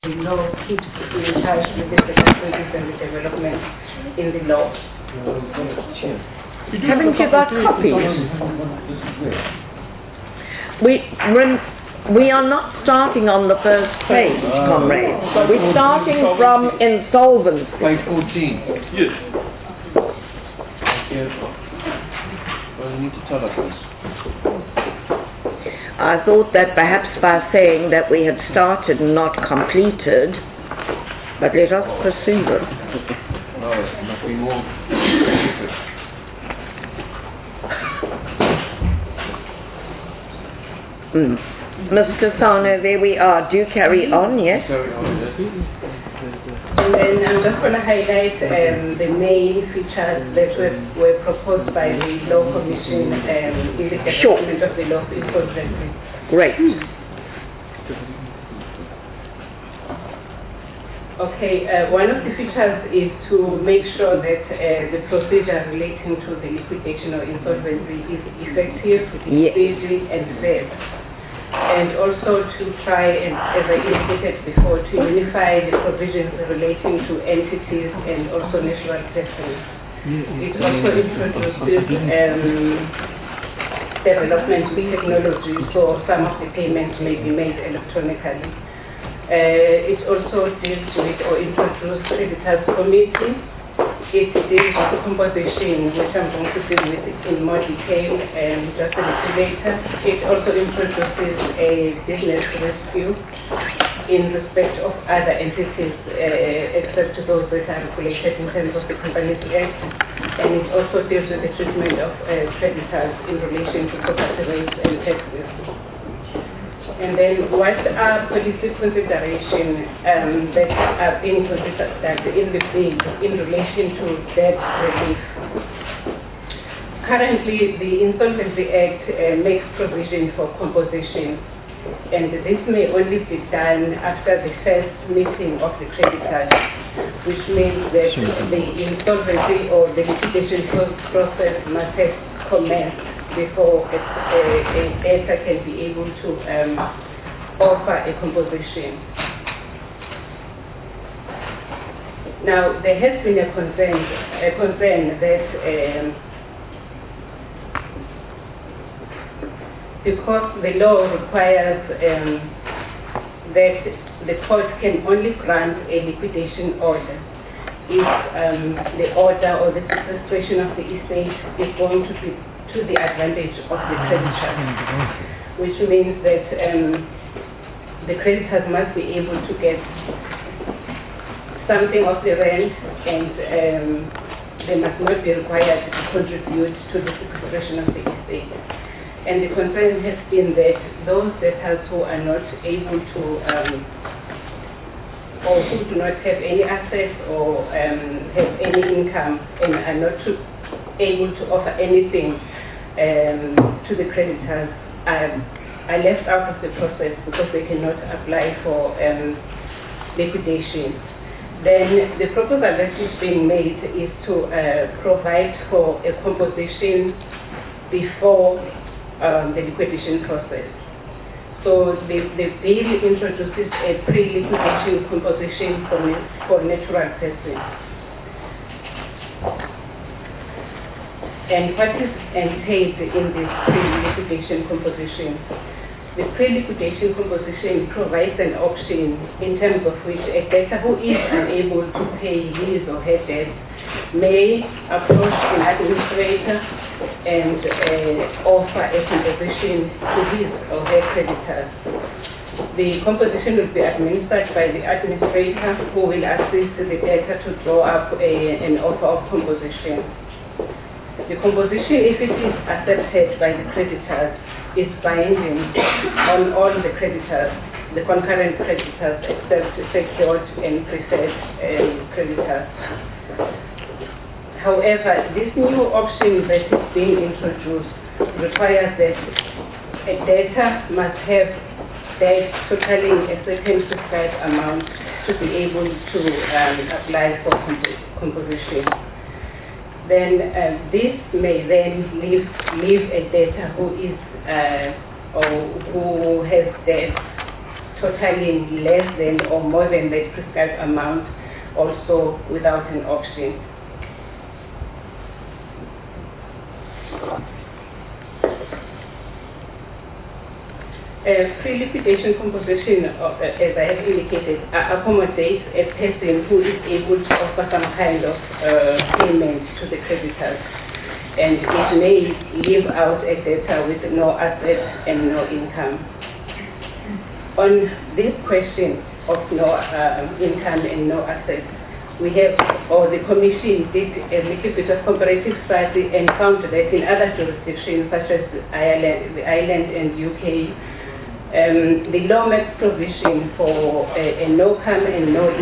The law keeps in touch with the technologies and the development in the law. Haven't you got copies? We are not starting on the first page, comrades. We're starting from insolvency. Page 14. Yes. Well, you need to tell us this. I thought that perhaps by saying that we had started and not completed, but let us pursue it. No, it must be more specific. Mr. Sano, there we are. Do carry on, yes? Carry on, yes. And then I'm just going to highlight the main features that were proposed by the Law Commission in the development of the law of insolvency. Great. Okay, one of the features is to make sure that the procedure relating to the liquidation or insolvency is effective, speedy, and fair. And also to try, and as I indicated before, to unify the provisions relating to entities and also natural persons. It also introduces development in technology, so some of the payments may be made electronically. It also deals with or introduces creditors committee. It deals with the composition, which I'm going to deal with in more detail just a little later. It also introduces a business rescue in respect of other entities except those that are regulated in terms of the Companies Act. And it also deals with the treatment of creditors in relation to property rates and taxes. And then what are policy considerations that are being considered in the bill in relation to debt relief? Currently, the Insolvency Act makes provision for composition, and this may only be done after the first meeting of the creditors, which means that the insolvency or the liquidation process must have commenced before a debtor can be able to offer a composition. Now, there has been a concern that because the law requires that the court can only grant a liquidation order if the order or the sequestration of the estate is going to be to the advantage of the creditor, which means that the creditors must be able to get something of the rent, and they must not be required to contribute to the sequestration of the estate. And the concern has been that those debtors who are not able to or who do not have any assets or have any income and are not able to offer anything to the creditors are left out of the process because they cannot apply for liquidation. Then the proposal that is being made is to provide for a composition before the liquidation process. So the bill introduces a pre-liquidation composition for natural persons. And what is entailed in this pre-liquidation composition? The pre-liquidation composition provides an option in terms of which a debtor who is unable to pay his or her debt may approach an administrator and offer a composition to his or her creditors. The composition will be administered by the administrator, who will assist the debtor to draw up an offer of composition. The composition, if it is accepted by the creditors, is binding on all the creditors, the concurrent creditors, except secured and preferred creditors. However, this new option that is being introduced requires that a debtor must have debt totaling a certain prescribed amount to be able to apply for composition. Then this may then leave a debtor who is or who has debt totaling less than or more than the prescribed amount, also without an option. Free liquidation composition, as I have indicated, accommodates a person who is able to offer some kind of payment to the creditors, and it may leave out a debtor with no assets and no income. On this question of no income and no assets, we have, or the Commission did a little bit of comparative study and found that in other jurisdictions such as Ireland and UK, the law makes provision for a no come and no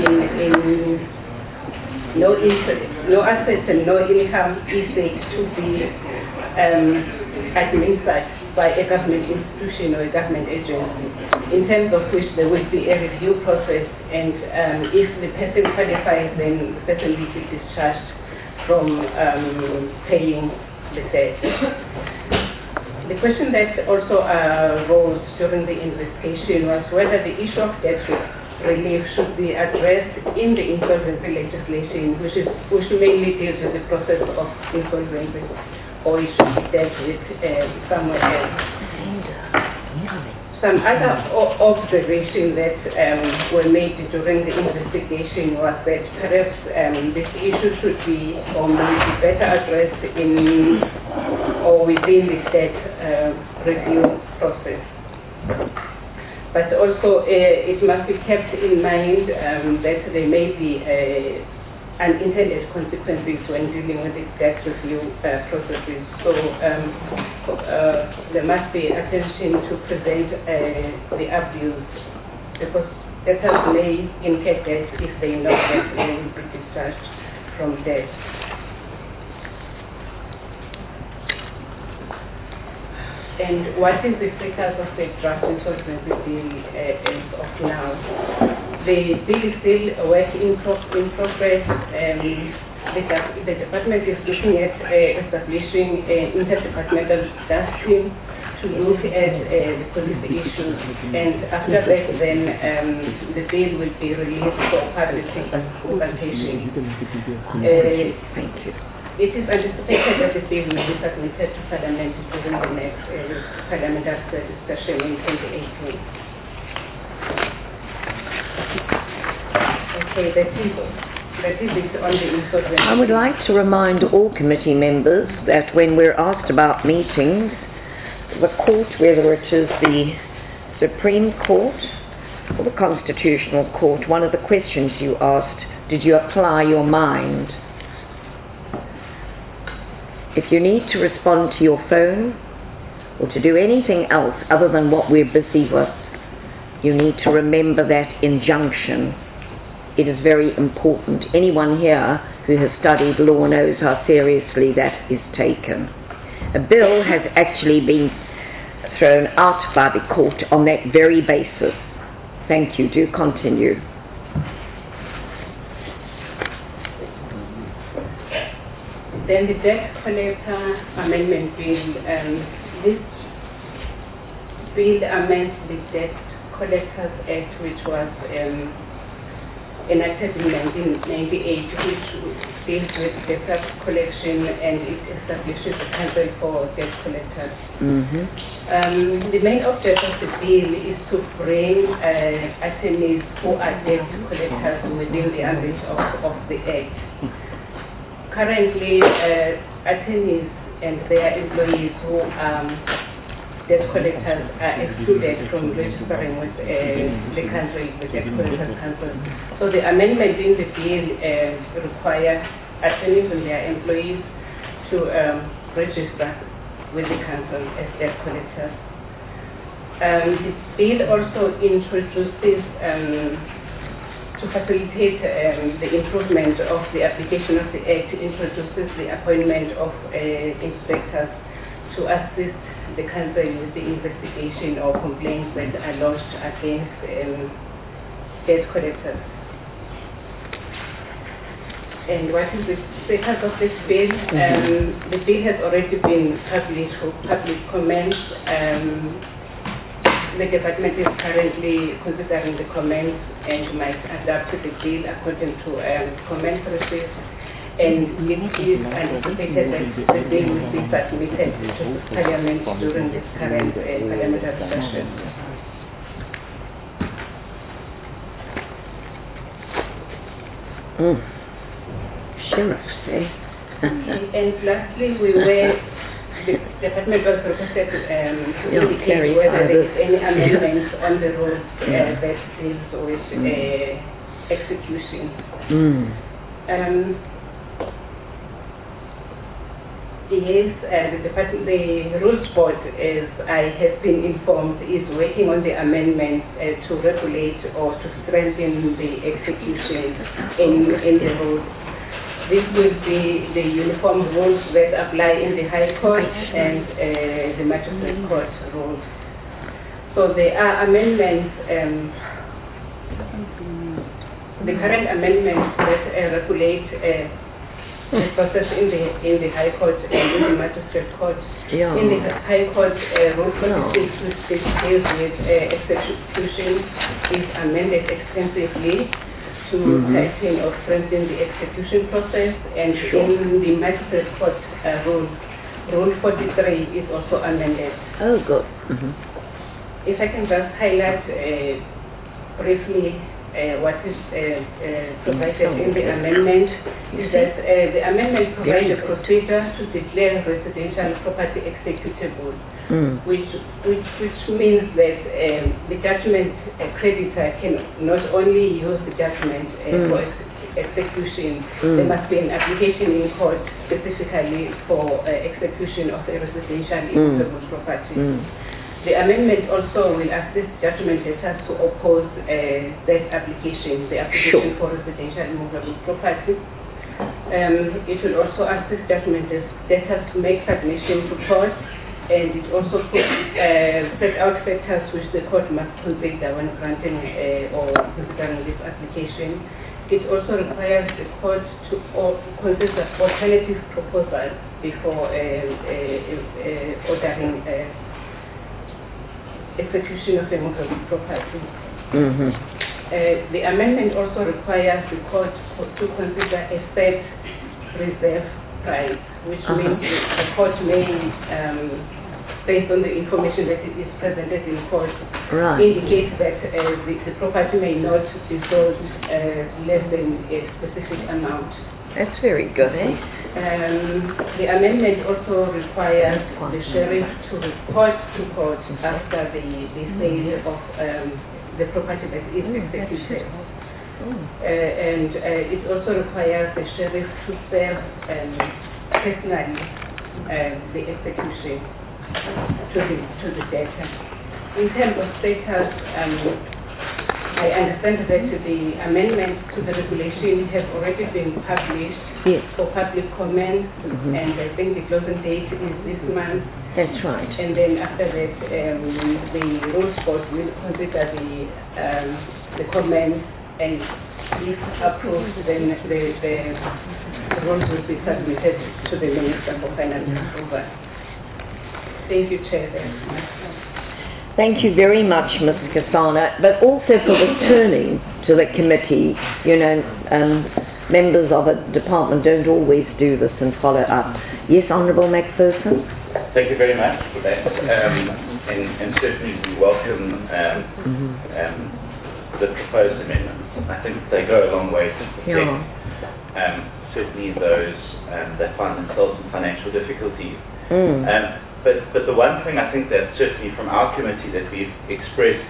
assets and no income is said to be administered by a government institution or a government agency, in terms of which there will be a review process, and if the person qualifies, then the person will be discharged from paying the debt. The question that also arose during the investigation was whether the issue of debt relief should be addressed in the insolvency legislation, which mainly deals with the process of insolvency, or it should be dealt with somewhere else. Some other observations that were made during the investigation was that perhaps this issue should be or may be better addressed in or within the debt review process. But also it must be kept in mind that there may be unintended consequences when dealing with the debt review processes. So there must be attention to prevent the abuse, because debtors may incur debt if they know that they will be discharged from debt. And what is the status of the draft insolvency bill as of now? The bill is still a work in progress. The department is looking at establishing an interdepartmental task team to look at the policy issues, and after that then the bill will be released for public consultation. Thank you. It is anticipated that the bill will be submitted to Parliament during the next parliamentary discussion in 2018. Okay, that is it on the insolvency. I would like to remind all committee members that when we're asked about meetings, the court, whether it is the Supreme Court or the Constitutional Court, one of the questions you asked, did you apply your mind? If you need to respond to your phone or to do anything else other than what we're busy with, you need to remember that injunction. It is very important. Anyone here who has studied law knows how seriously that is taken. A bill has actually been thrown out by the court on that very basis. Thank you. Do continue. Then the Debt Collector Amendment Bill. This bill amends the Debt Collectors Act, which was enacted in 1998, which deals with debt collection, and it establishes a council for debt collectors. Mm-hmm. The main object of the bill is to bring attorneys who are debt collectors within the ambit of the Act. Currently, attorneys and their employees who are debt collectors are excluded from registering with the country, the Debt Collectors Council. So the amendment in the bill requires attorneys and their employees to register with the council as debt collectors. The bill also introduces to facilitate the improvement of the application of the Act, introduces the appointment of inspectors to assist the council with the investigation or complaints that are lodged against debt collectors. And what is the status of this bill? The bill has already been published for public comment. the department is currently considering the comments and might adapt the bill according to comments received. And it is anticipated that the bill will be submitted to Parliament during this current parliamentary session. Sheriffs, eh? And lastly, the department was requested to indicate whether there is any amendments on the rules that deals with execution. Yes, the rules board, as I have been informed, is working on the amendments to regulate or to strengthen the execution in the rules. This will be the uniform rules that apply in the High Court and the Magistrate Court rules. So there are amendments, the current amendments that regulate the process in the High Court and in the Magistrate Court. Yeah. In the High Court, Rule 46, which deals with execution, is amended extensively to tighten or strengthen the execution process, and in the Magistrate Court Rule 43 is also amended. Oh, good. If I can just highlight briefly what is provided in the amendment, is that the amendment provides a procedure to declare residential property executable, which means that the judgment creditor can not only use the judgment for execution, there must be an application in court specifically for execution of a residential immovable property. The amendment also will assist judgment debtors to oppose that application, the application for residential immovable property. It will also assist judgment debtors to make submission to court, and it also set out factors which the court must consider when granting or considering this application. It also requires the court to consider alternative proposals before ordering execution of the immovable property. The amendment also requires the court to consider a set reserve price, which means the court may, based on the information that is presented in court, indicate that the property may not be sold less than a specific amount. That's very good, eh? The amendment also requires the sheriff to report to court after the sale of the property that is executed. And it also requires the sheriff to serve personally the execution to the debtor. In terms of status, I understand that the amendments to the regulation have already been published for public comment, and I think the closing date is this month. That's right. And then after that, the rules board will consider the comments, and if approved, then the rules will be submitted to the Minister for Finance approval. Thank you, Chair. Thank you very much, Ms. Kasana, but also for returning to the committee. You know, members of a department don't always do this and follow up. Yes, Honourable Macpherson? Thank you very much for that. And certainly we welcome the proposed amendments. I think they go a long way to protect certainly those that find themselves in financial difficulty. But the one thing I think that certainly from our committee that we've expressed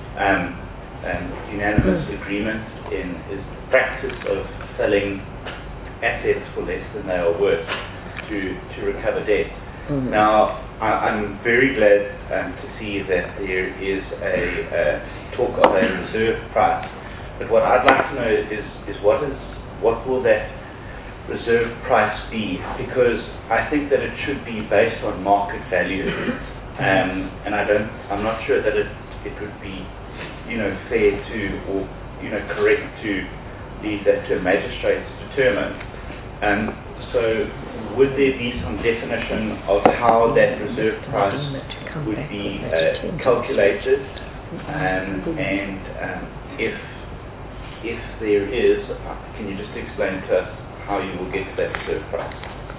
unanimous agreement in is the practice of selling assets for less than they are worth to recover debt. Now, I'm very glad to see that there is a talk of a reserve price. But what I'd like to know is what will that reserve price be, because I think that it should be based on market value, and I'm not sure that it would be, fair to or correct to leave that to a magistrate to determine. So would there be some definition of how that reserve price would be calculated? And if there is, can you just explain to us how you will get to that reserve price?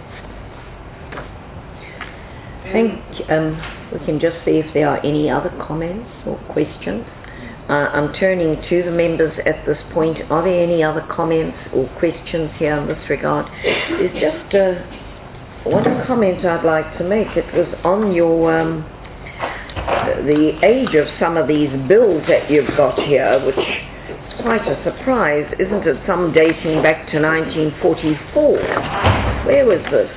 I think we can just see if there are any other comments or questions. I'm turning to the members at this point. Are there any other comments or questions here in this regard? There's just one comment I'd like to make. It was on your the age of some of these bills that you've got here, which is quite a surprise, isn't it? Some dating back to 1944. Where was this?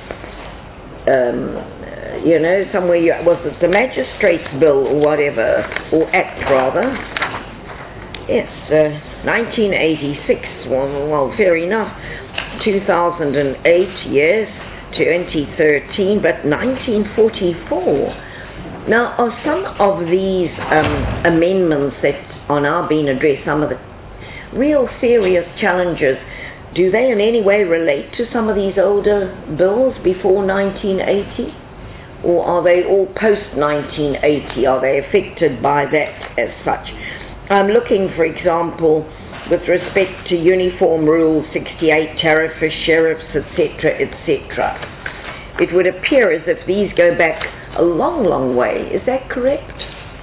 Somewhere, was it the Magistrates Bill or whatever, or Act rather? Yes, 1986, well, fair enough. 2008, yes, 2013, but 1944. Now, are some of these amendments that are now being addressed, some of the real serious challenges, do they in any way relate to some of these older bills before 1980? Or are they all post-1980? Are they affected by that as such? I'm looking, for example, with respect to Uniform Rule 68, tariff for sheriffs, etc., etc. It would appear as if these go back a long, long way. Is that correct?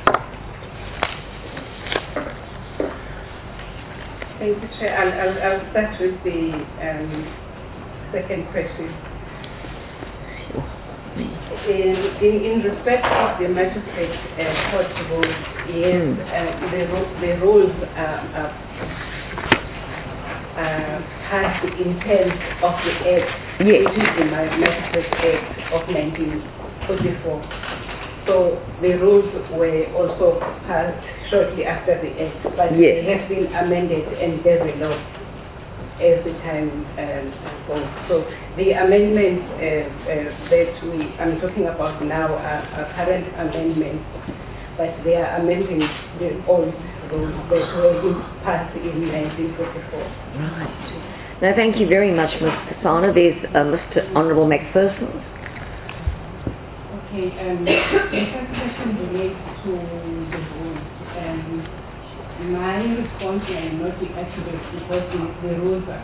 Thank you, Chair. I'll start with the second question. In respect of the magistrate court rules, yes, the rules passed in terms of the Act, yes, which is the Magistrate Act of 1944. So the rules were also passed shortly after the Act, but yes, they have been amended and developed as the time goes. So the amendments that I'm talking about now are current amendments, but they are amending the old rules that were passed in 1944. Right. Now, thank you very much, Ms. Kasana. There's Mr. Honourable McPherson. Okay, the first question relates to the rules. My response may not be accurate because the rules are.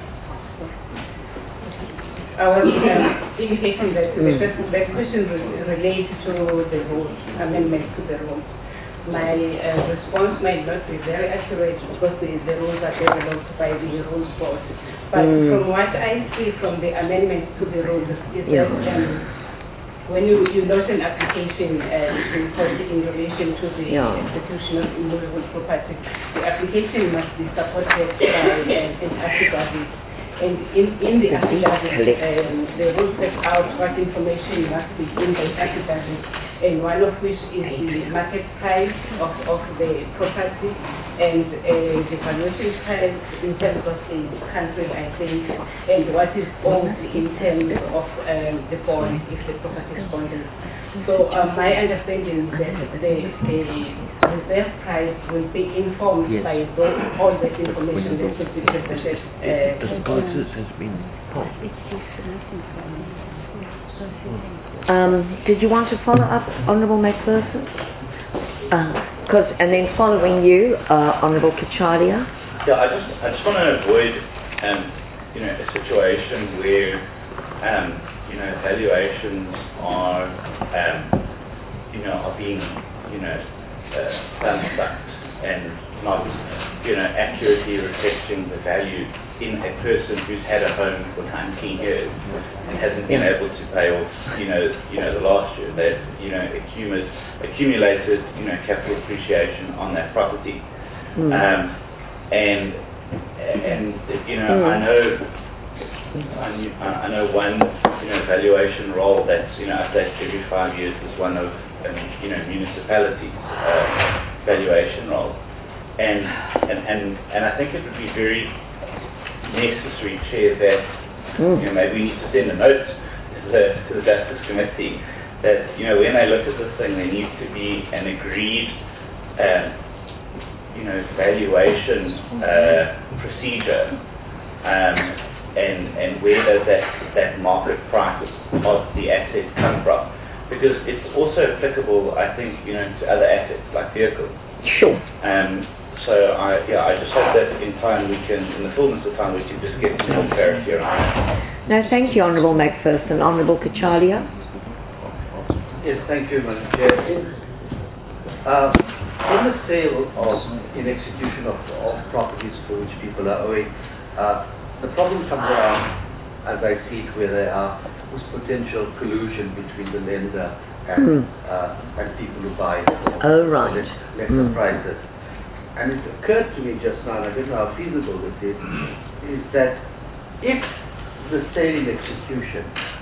I was indicating that that question relates to the rules, amendment to the rules. My response might not be very accurate because the rules are developed by the rules board. But from what I see from the amendments to the rules is that when you note an application in relation to the execution of immovable property, the application must be supported by an affidavit. And in the affidavit, the rules set out what information must be in the affidavit, and one of which is the market price of the property and the valuation price in terms of the country, I think, and what is owed in terms of the bond, if the property is bonded. So my understanding is that the reserve price will be informed by all that information that should be presented. Did you want to follow up, Honourable McPherson? And then following you, Honourable Kachalia. Yeah, I just want to avoid, a situation where, valuations are, are being, unsucked and not, accurately reflecting the value in a person who's had a home for 19 years and hasn't been able to pay off, the last year. They've, accumulated, capital appreciation on that property. I know one, valuation role that's, updated every 5 years is one of, municipalities' valuation role. And I think it would be very necessary, Chair, that maybe we need to send a note to the Justice Committee that when they look at this thing, there needs to be an agreed valuation procedure, and where does that market price of the asset come from? Because it's also applicable, I think, to other assets like vehicles. Sure. So I just hope that in time in the fullness of time, we can just get more clarity around that. No, thank you, Honourable Macpherson. Honourable Kachalia. Yes, thank you, Madam Chair. In the sale in execution of properties for which people are owing, the problem comes around, as I see it, where there are this potential collusion between the lender and people who buy lesser prices. And it occurred to me just now, and I don't know how feasible this is that if the sale in execution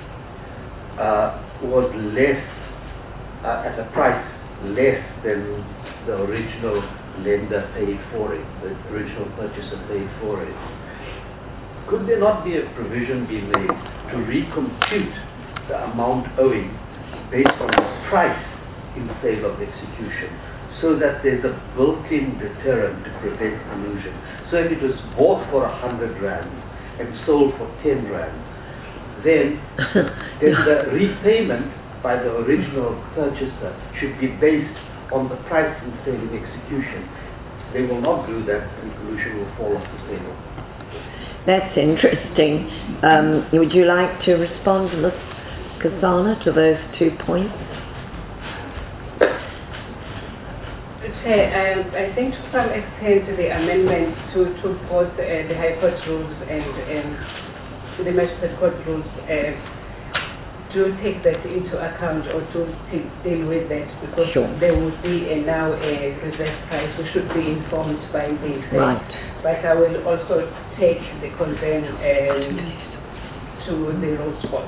was less, at a price less than the original lender paid for it, the original purchaser paid for it, could there not be a provision be made to recompute the amount owing based on the price in sale of execution, so that there's a built-in deterrent to prevent collusion? So if it was bought for 100 rand and sold for 10 rand, then the repayment by the original purchaser should be based on the price in sale in execution. They will not do that, and collusion will fall off the table. That's interesting. Would you like to respond, Ms. Kasana, to those 2 points? I think to some extent the amendments to both the High Court rules and the Magistrate Court rules do take that into account, or to deal with that, because there would be now a reserve price. We should be informed by the sale. Right. But I will also take the concern to the rules board.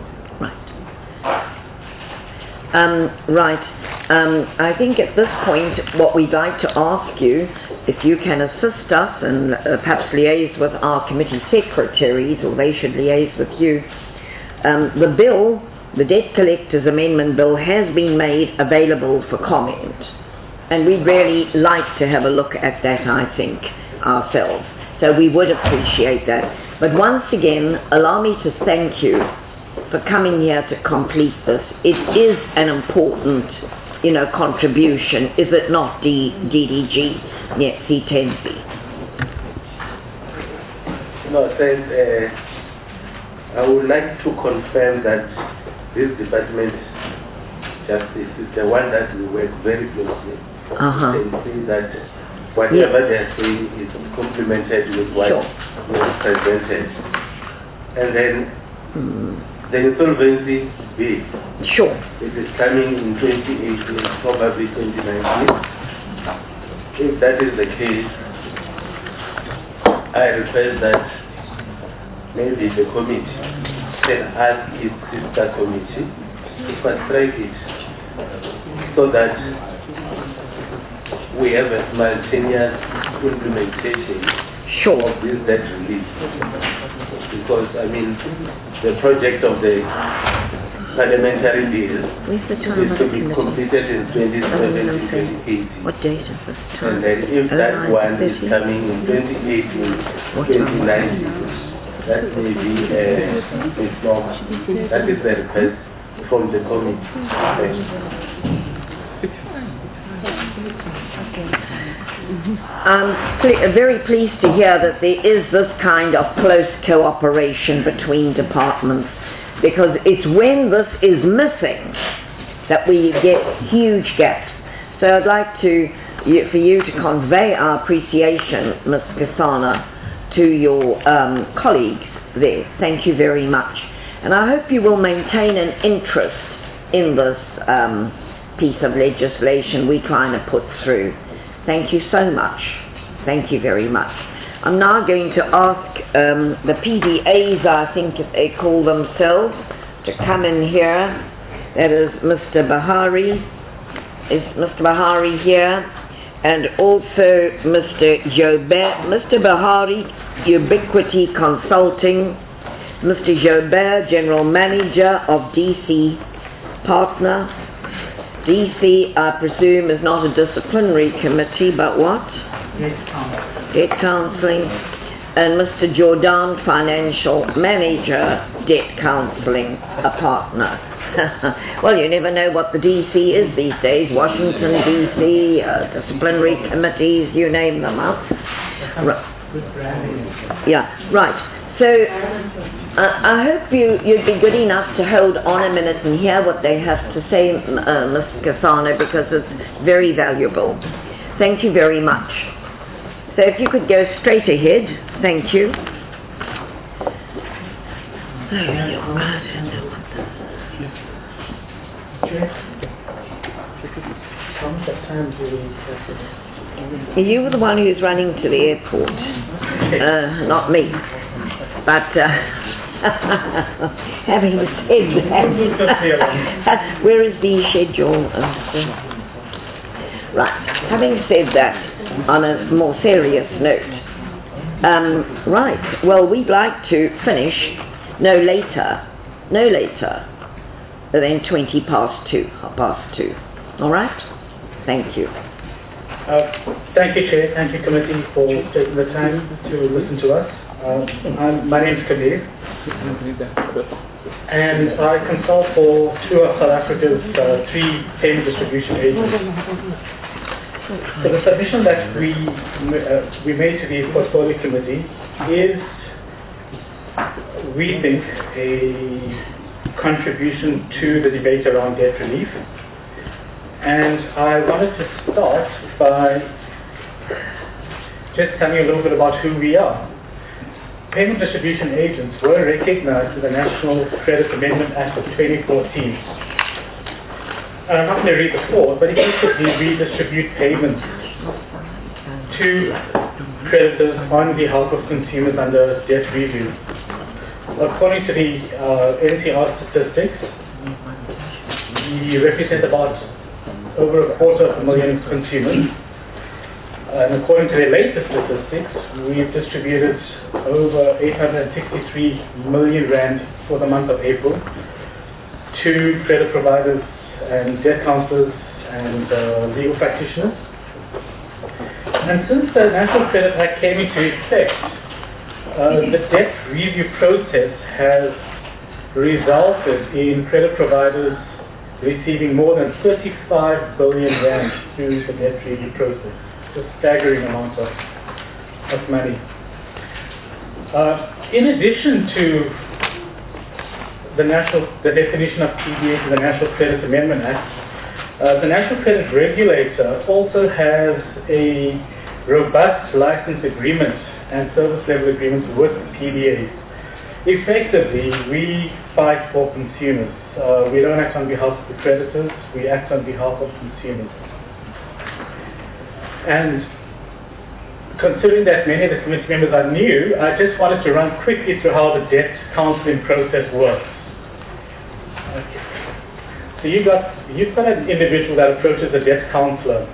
Right. I think at this point what we'd like to ask you, if you can assist us and perhaps liaise with our committee secretaries, or they should liaise with you. The bill, the Debt Collectors Amendment Bill, has been made available for comment, and we'd really like to have a look at that, I think, ourselves. So we would appreciate that. But once again, allow me to thank you for coming here to complete this. It is an important, contribution, is it not, DDG Nyetsi-Tenzi? No, thanks. I would like to confirm that this department, Justice, is the one that we work very closely. They say that whatever they're saying is complemented with what was presented. And then the insolvency bill. It is coming in 2018, probably 2019. If that is the case, I request that maybe the committee can ask its sister committee to fast-track it, so that we have a simultaneous implementation of this debt relief. Because, the project of the parliamentary bill is to be completed in 2017-2018. What date is this? And then if that one is coming in 2018-2019, that may be that is the request from the committee. I'm very pleased to hear that there is this kind of close cooperation between departments, because it's when this is missing that we get huge gaps. So I'd like for you to convey our appreciation, Ms. Kasana, to your colleagues there. Thank you very much. And I hope you will maintain an interest in this piece of legislation we're trying to put through. Thank you so much. Thank you very much. I'm now going to ask the PDAs, I think they call themselves, to come in here. That is Mr. Bahari. Is Mr. Bahari here? And also Mr. Joubert. Mr. Bahari, Ubiquity Consulting. Mr. Joubert, General Manager of DC Partner. DC, I presume, is not a disciplinary committee, but what? Debt counselling. and Mr. Jordan, Financial Manager, Debt Counselling, a partner. Well, you never know what the DC is these days. Washington, DC, disciplinary committees, you name them up. Yeah, right. So I hope you'd be good enough to hold on a minute and hear what they have to say, Ms. Kasana, because it's very valuable. Thank you very much. So if you could go straight ahead, thank you. You were the one who's running to the airport, not me. But having said that, where is the schedule? Right. Having said that, on a more serious note, right. Well, we'd like to finish no later than 2:20. 2:30. All right. Thank you. Thank you, Chair. Thank you, Committee, for taking the time to listen to us. My name is Kabir, and I consult for two of South Africa's three payment distribution agencies. So the submission that we made to the Portfolio Committee is, we think, a contribution to the debate around debt relief. And I wanted to start by just telling you a little bit about who we are. Payment distribution agents were recognized with the National Credit Amendment Act of 2014. I'm not going to read the clause, but effectively we distribute payments to creditors on behalf of consumers under debt review. According to the NCR statistics, we represent about over 250,000 consumers. And according to the latest statistics, we've distributed over 863 million rand for the month of April to credit providers and debt counselors and legal practitioners. And since the National Credit Act came into effect, the debt review process has resulted in credit providers receiving more than 35 billion rand through the debt review process. It's a staggering amount of money. In addition to the definition of PDA to the National Credit Amendment Act, the National Credit Regulator also has a robust license agreement and service level agreements with PDAs. Effectively, we fight for consumers. We don't act on behalf of the creditors, we act on behalf of consumers. And considering that many of the committee members are new, I just wanted to run quickly through how the debt counseling process works. Okay. So you've got an individual that approaches a debt counselor.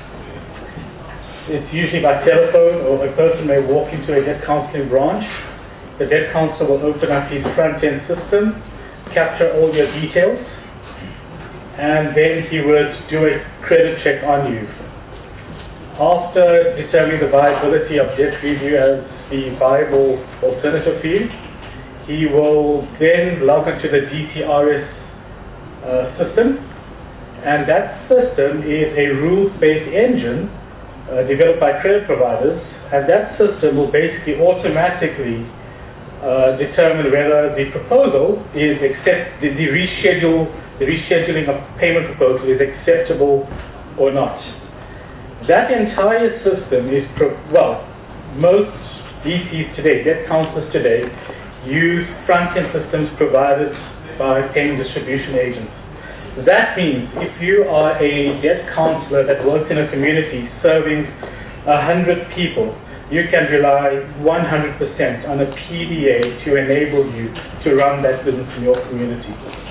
It's usually by telephone, or a person may walk into a debt counseling branch. The debt counselor will open up his front-end system, capture all your details, and then he would do a credit check on you. After determining the viability of debt review as the viable alternative for you, he will then log into the DCRS system, and that system is a rules-based engine developed by credit providers, and that system will basically automatically determine whether the proposal is the rescheduling of payment proposal is acceptable or not. That entire system is, most DCs today, debt counselors today, use front-end systems provided by payment distribution agents. That means if you are a debt counselor that works in a community serving 100 people, you can rely 100% on a PDA to enable you to run that business in your community.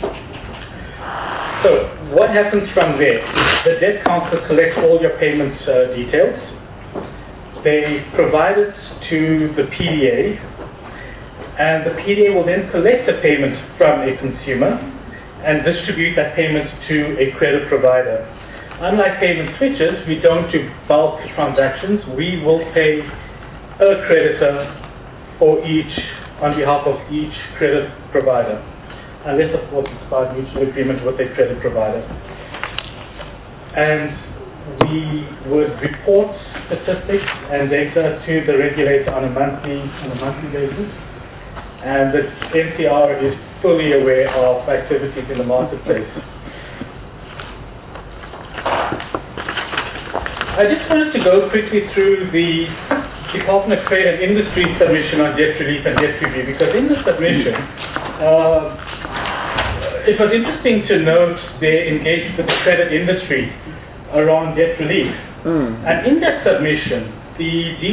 So what happens from there? The debt counselor collects all your payment details. They provide it to the PDA, and the PDA will then collect the payment from a consumer and distribute that payment to a credit provider. Unlike payment switches, we don't do bulk transactions. We will pay a creditor on behalf of each credit provider, unless of course it's by mutual agreement with a credit provider. And we would report statistics and data to the regulator on a monthly basis. And the NCR is fully aware of activities in the marketplace. I just wanted to go quickly through the Department of Trade and Industry submission on debt relief and debt review, because in the submission, it was interesting to note their engagement with the credit industry around debt relief. And in that submission, the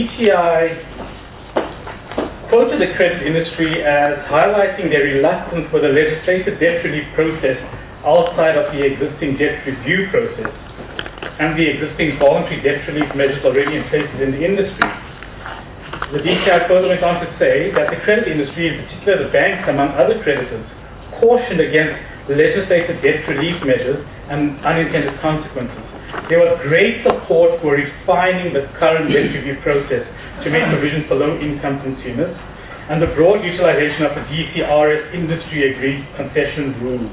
DTI quoted the credit industry as highlighting their reluctance for the legislative debt relief process outside of the existing debt review process and the existing voluntary debt relief measures already in place in the industry. The DTI further went on to say that the credit industry, in particular the banks among other creditors, cautioned against legislative debt relief measures and unintended consequences. There was great support for refining the current debt review process to make provision for low-income consumers and the broad utilization of the DCRS industry-agreed concession rules.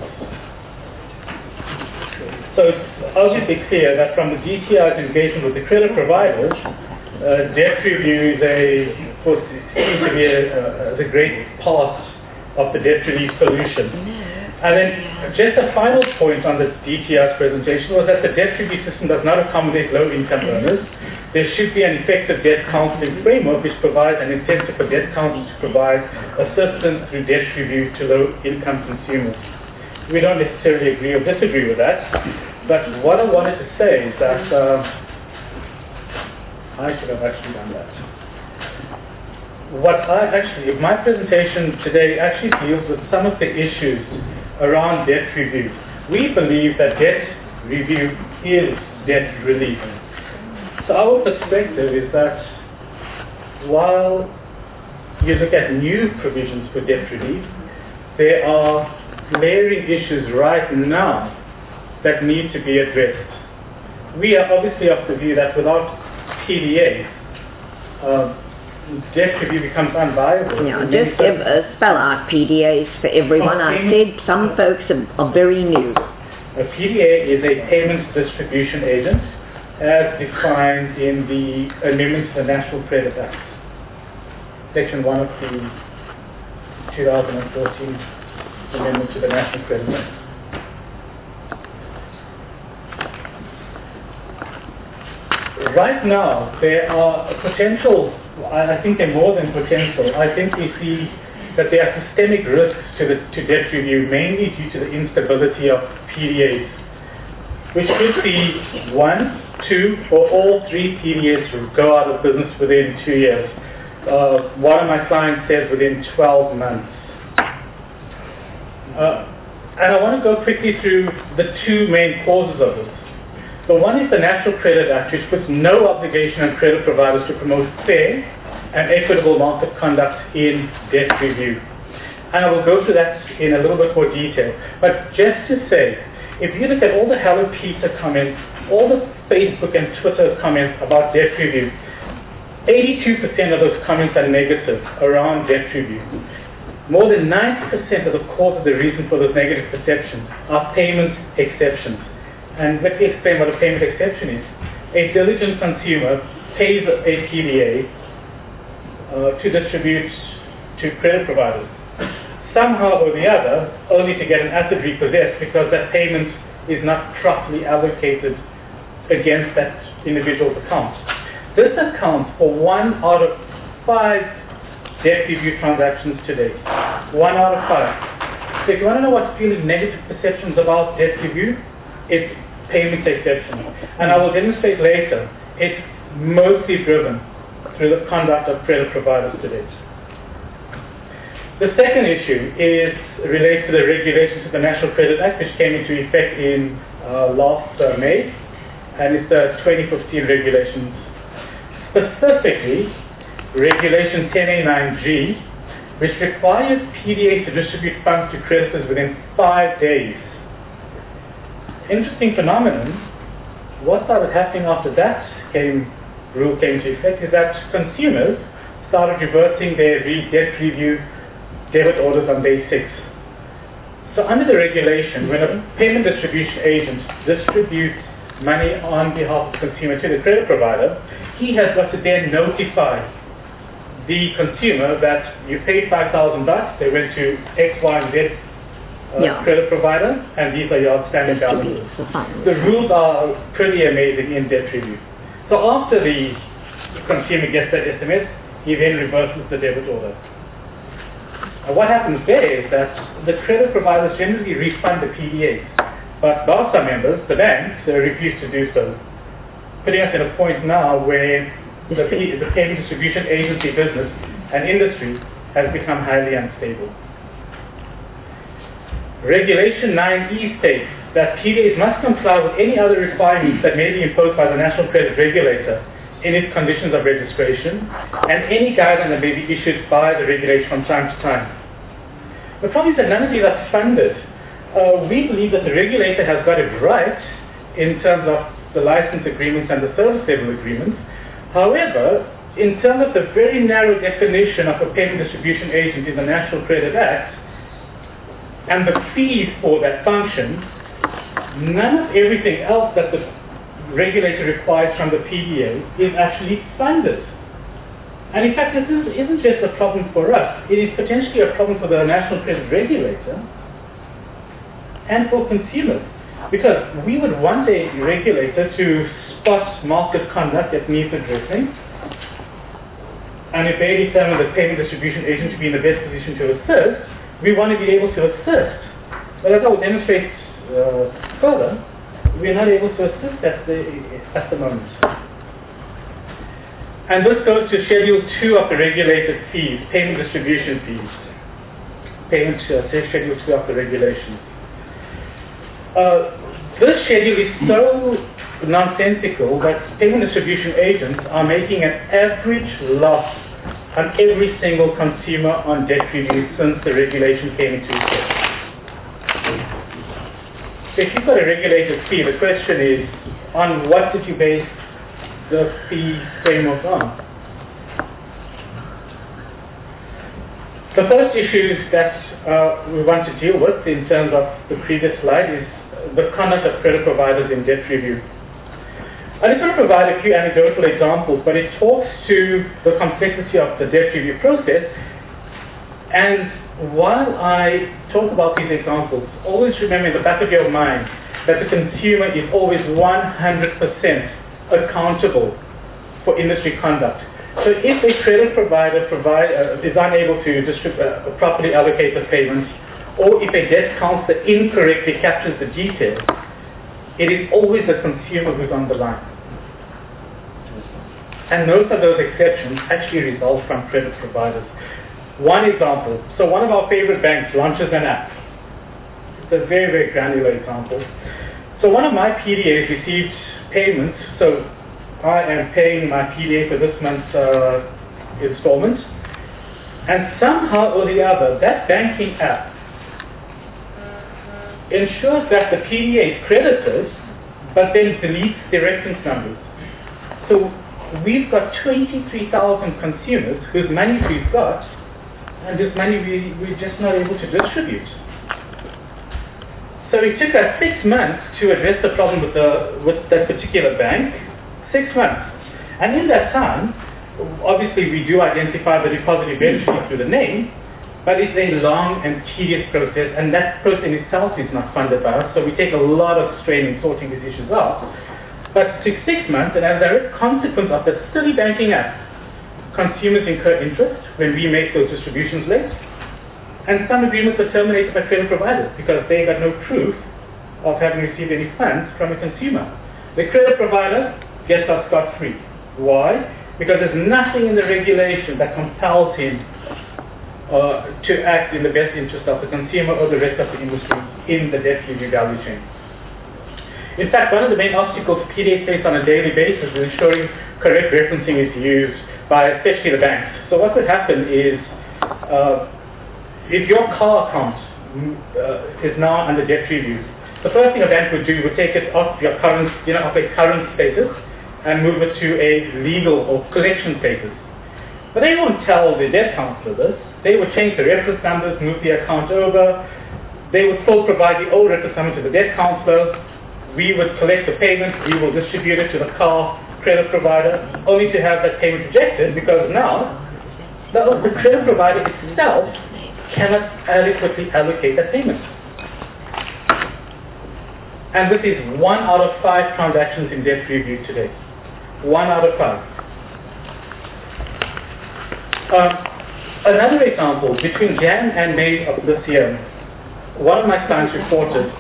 So it's obviously clear that from the DTI's engagement with the credit providers, debt review seems to be a great part of the debt relief solution. And then just a final point on the DTI's presentation was that the debt review system does not accommodate low-income earners. There should be an effective debt counseling framework which provides an incentive for debt counsel to provide assistance through debt review to low-income consumers. We don't necessarily agree or disagree with that, but what I wanted to say is that I should have actually done that. My presentation today actually deals with some of the issues around debt review. We believe that debt review is debt relief. So our perspective is that while you look at new provisions for debt relief, there are glaring issues right now that need to be addressed. We are obviously of the view that without PDA, debt review becomes unviable. Yeah, just spell out PDAs for everyone. I said some folks are very new. A PDA is a payments distribution agent as defined in the Amendments to the National Credit Act, Section 1 of the 2014 Amendment to the National Credit Act. Right now, there are a potential, I think they're more than potential. I think we see that there are systemic risks to debt review, mainly due to the instability of PDAs, which could be 1, 2, or all 3 PDAs will go out of business within 2 years. One of my clients says within 12 months. And I want to go quickly through the 2 main causes of this. The one is the National Credit Act, which puts no obligation on credit providers to promote fair and equitable market conduct in debt review. And I will go through that in a little bit more detail. But just to say, if you look at all the Hello Peter comments, all the Facebook and Twitter comments about debt review, 82% of those comments are negative around debt review. More than 90% of the cause of the reason for those negative perceptions are payment exceptions. And let me explain what a payment exception is. A diligent consumer pays a PDA to distribute to credit providers. Somehow or the other, only to get an asset repossessed because that payment is not properly allocated against that individual's account. This accounts for 1 out of 5 debt review transactions today. 1 out of 5. So if you want to know what's fueling negative perceptions about debt review, it's payment exceptions. And I will demonstrate later, it's mostly driven through the conduct of credit providers today. The second issue is related to the regulations of the National Credit Act, which came into effect in last May, and it's the 2015 regulations. Specifically, Regulation 10A9G, which requires PDA to distribute funds to creditors within 5 days. Interesting phenomenon. What started happening after that rule came into effect is that consumers started reversing their debt review debit orders on day 6. So under the regulation, when a payment distribution agent distributes money on behalf of the consumer to the credit provider, he has got to then notify the consumer that you paid $5,000, they went to X, Y, and Z credit provider, and these are your outstanding balances. The rules are pretty amazing in debt review. So after the consumer gets that SMS, he then reverses the debit order. And what happens there is that the credit providers generally refund the PDAs, but BASA members, the banks, refuse to do so, putting us at a point now where the payment distribution agency business and industry has become highly unstable. Regulation 9E states that PDAs must comply with any other requirements that may be imposed by the National Credit Regulator in its conditions of registration and any guideline that may be issued by the regulator from time to time. The problem is that none of these are funded. We believe that the regulator has got it right in terms of the license agreements and the service level agreements. However, in terms of the very narrow definition of a payment distribution agent in the National Credit Act and the fees for that function, none of everything else that the regulator requires from the PDA is actually funded. And in fact, this isn't just a problem for us, it is potentially a problem for the National Credit Regulator and for consumers. Because we would want a regulator to spot market conduct that needs addressing, and if they determine the payment distribution agent to be in the best position to assist, we want to be able to assist. But as I will demonstrate further, we are not able to assist at the moment. And this goes to Schedule 2 of the regulated fees, payment distribution fees. Schedule 2 of the regulation. This schedule is so nonsensical that payment distribution agents are making an average loss on every single consumer on debt review since the regulation came into effect. So if you've got a regulated fee, the question is, on what did you base the fee framework on? The first issue that we want to deal with in terms of the previous slide is the conduct of credit providers in debt review. I'm just going to provide a few anecdotal examples, but it talks to the complexity of the debt review process. And while I talk about these examples, always remember in the back of your mind that the consumer is always 100% accountable for industry conduct. So if a credit provider is unable to properly allocate the payments, or if a debt counselor incorrectly captures the details, it is always the consumer who's on the line. And most of those exceptions actually result from credit providers. One example, so one of our favorite banks launches an app. It's a very, very granular example. So one of my PDAs received payments, so I am paying my PDA for this month's installment, and somehow or the other, that banking app ensures that the PDA is credited, but then deletes the reference numbers. So we've got 23,000 consumers whose money we've got, and this money we're just not able to distribute. So it took us 6 months to address the problem with that particular bank. 6 months. And in that time, obviously we do identify the deposit eventually through the name, but it's a long and tedious process, and that process in itself is not funded by us, so we take a lot of strain in sorting these issues out. But it took 6 months, and as a direct consequence of the silly banking app, consumers incur interest when we make those distributions late, and some agreements are terminated by credit providers because they got no proof of having received any funds from a consumer. The credit provider gets us scot-free. Why? Because there's nothing in the regulation that compels him to act in the best interest of the consumer or the rest of the industry in the debt review value chain. In fact, one of the main obstacles PDA face on a daily basis is ensuring correct referencing is used by especially the banks. So what could happen is, if your car account is now under debt review, the first thing a bank would do would take it off your current, off a current status and move it to a legal or collection status. But they won't tell the debt counsellor this. They would change the reference numbers, move the account over. They would still provide the old reference number to the debt counsellor. We would collect the payment. We will distribute it to the car credit provider, only to have that payment rejected because now the credit provider itself cannot adequately allocate that payment. And this is 1 out of 5 transactions in debt review today. 1 out of 5. Another example, between Jan and May of this year, one of my clients reported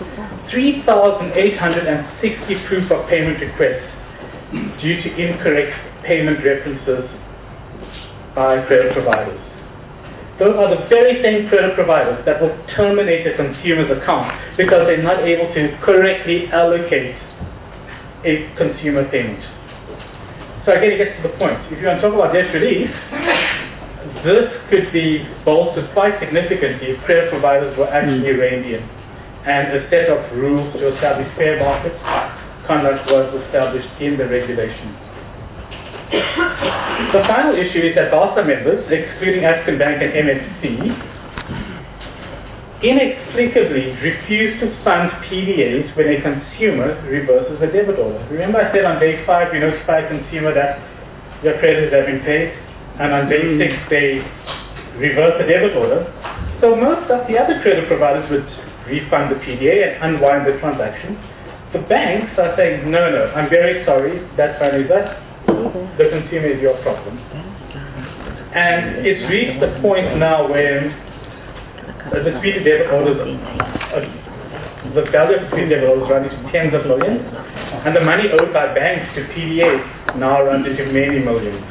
3,860 proof of payment requests due to incorrect payment references by credit providers. Those are the very same credit providers that will terminate a consumer's account because they're not able to correctly allocate a consumer payment. So again, it gets to the point. If you want to talk about debt relief, this could be bolstered quite significantly if credit providers were actually reined in and a set of rules to establish fair market conduct was established in the regulation. The final issue is that BASA members, excluding African Bank and MFC, inexplicably refuse to fund PDAs when a consumer reverses a debit order. Remember I said on day 5 you notify a consumer that your creditors have been paid, and on day 6 they reverse the debit order. So most of the other credit providers would refund the PDA and unwind the transaction. The banks are saying, no, I'm very sorry, that's fine with us. The consumer is your problem. And it's reached the point now where the disputed debit orders, the value of disputed debit orders runs into tens of millions, and the money owed by banks to PDAs now runs into many millions.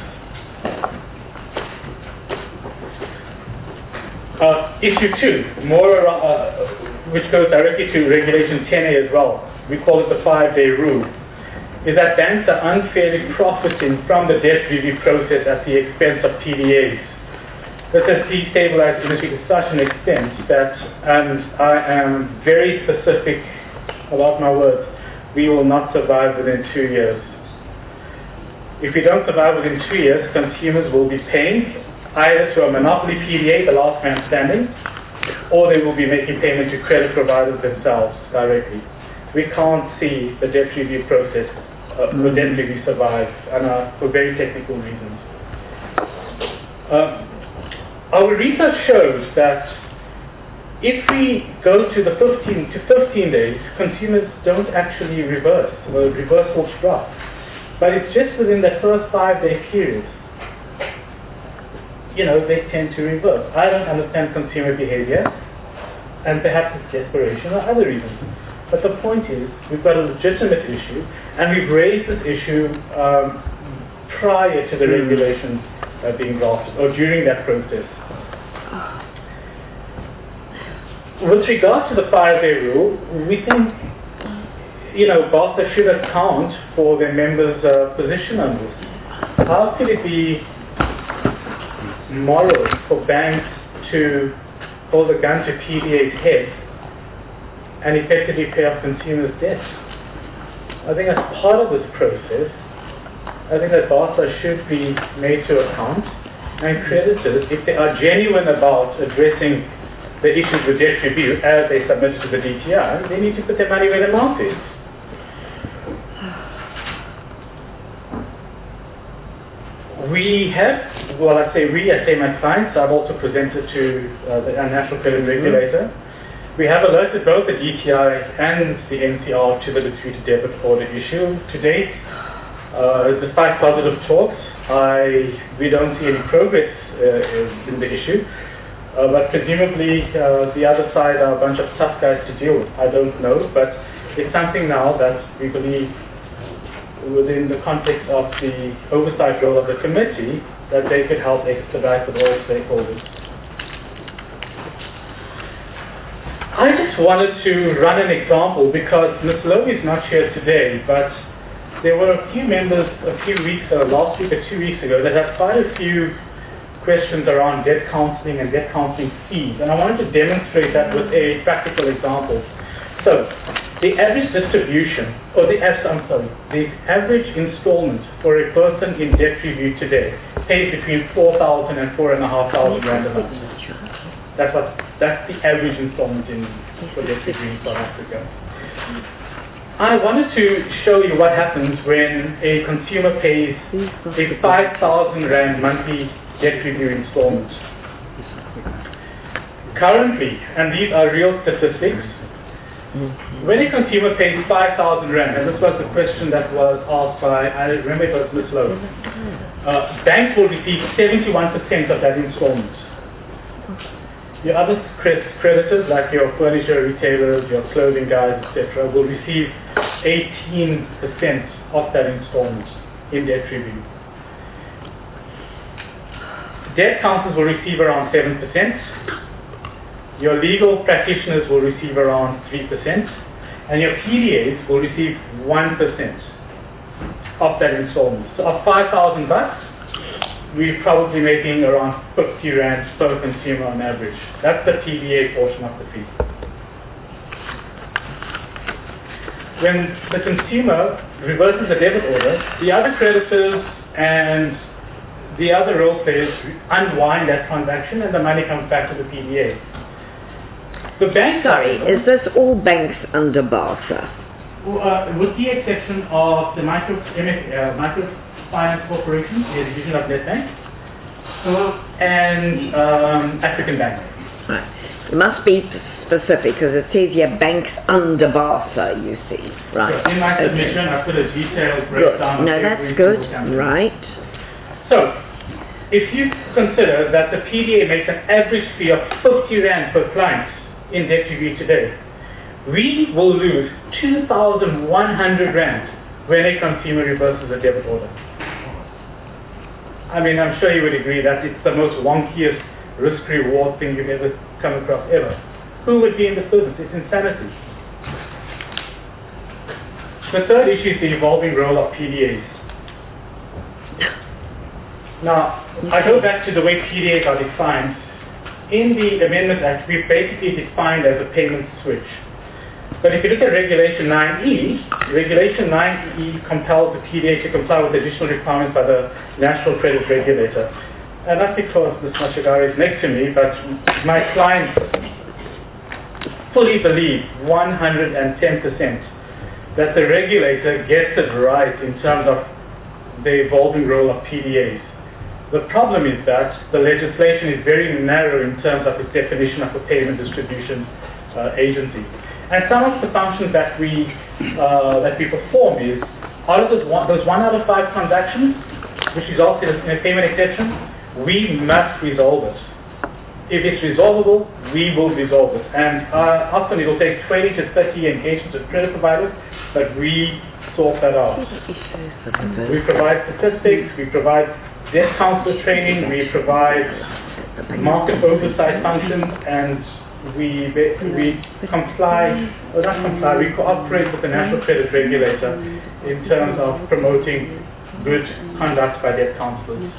Issue 2, which goes directly to Regulation 10A as well, we call it the 5-day rule, is that banks are unfairly profiting from the debt review process at the expense of PDAs. This has destabilized the industry to such an extent that, and I am very specific about my words, we will not survive within 2 years. If we don't survive within 2 years, consumers will be paying either to a monopoly PDA, the last man standing, or they will be making payment to credit providers themselves directly. We can't see the debt review process potentially survive, and for very technical reasons. Our research shows that if we go to the 15 days, consumers don't actually reverse. The reversals drop. But it's just within that first 5-day period, they tend to reverse. I don't understand consumer behavior, and perhaps it's desperation or other reasons. But the point is, we've got a legitimate issue, and we've raised this issue prior to the regulations being drafted, or during that process. With regard to the 5-day rule, we think, BASA should account for their members' position on this. How could it be moral for banks to hold a gun to PDA's head and effectively pay off consumers' debt? I think as part of this process, I think that BASA should be made to account, and creditors, if they are genuine about addressing the issues with debt review as they submit to the DTI, they need to put their money where their mouth is. We have, I say my clients, I've also presented to our National Credit Regulator. We have alerted both the DTI and the NCR to the disputed debit order issue. To date, despite positive talks, we don't see any progress in the issue. But presumably the other side are a bunch of tough guys to deal with. I don't know, but it's something now that we believe within the context of the oversight role of the committee that they could help expedite with all stakeholders. I just wanted to run an example because Ms. Lowe is not here today, but there were a few members last week or 2 weeks ago that had quite a few questions around debt counseling and debt counseling fees, and I wanted to demonstrate that with a practical example. So, the average distribution, or the average installment for a person in debt review today pays between 4,000 and 4,500 rand a month. That's the average installment for debt review in South Africa. I wanted to show you what happens when a consumer pays a 5,000 rand monthly debt review installment. Currently, and these are real statistics, when a consumer pays 5,000 rand, and this was the question that was asked by, I remember it was Ms. Lowe, banks will receive 71% of that installment. Your other creditors, like your furniture retailers, your clothing guys, etc., will receive 18% of that installment in debt review. Debt counsellors will receive around 7%. Your legal practitioners will receive around 3%. And your PDAs will receive 1% of that installment. So of 5,000 bucks, we're probably making around 50 rand per consumer on average. That's the PDA portion of the fee. When the consumer reverses the debit order, the other creditors and the other role players unwind that transaction and the money comes back to the PDA. The bank, is this all banks under BASA? With the exception of the Microfinance Corporation, the division of Nedbank, and African Bank. Right. It must be specific because it says here banks under BASA, you see. Right. So in my submission, I put a detailed breakdown. No, that's good. Right. So, if you consider that the PDA makes an average fee of 50 rand per client in debt review today, we will lose 2,100 rand when a consumer reverses a debit order. I mean, I'm sure you would agree that it's the most wonkiest risk-reward thing you've ever come across ever. Who would be in this business? It's insanity. The third issue is the evolving role of PDAs. Now, I go back to the way PDAs are defined. In the Amendment Act, we've basically defined as a payment switch. But if you look at Regulation 9E, Regulation 9E compels the PDA to comply with additional requirements by the National Credit Regulator. And not because Ms. Mashagari is next to me, but my clients fully believe 110% that the regulator gets it right in terms of the evolving role of PDAs. The problem is that the legislation is very narrow in terms of its definition of a payment distribution agency. And some of the functions that we perform is, out of those 1 out of 5 transactions, which results in a payment exception, we must resolve it. If it's resolvable, we will resolve it. And often it will take 20 to 30 engagements with credit providers, but we sort that out. We provide statistics, we provide debt counselor training, we provide market oversight functions, and we cooperate with the National Credit Regulator in terms of promoting good conduct by debt counselors.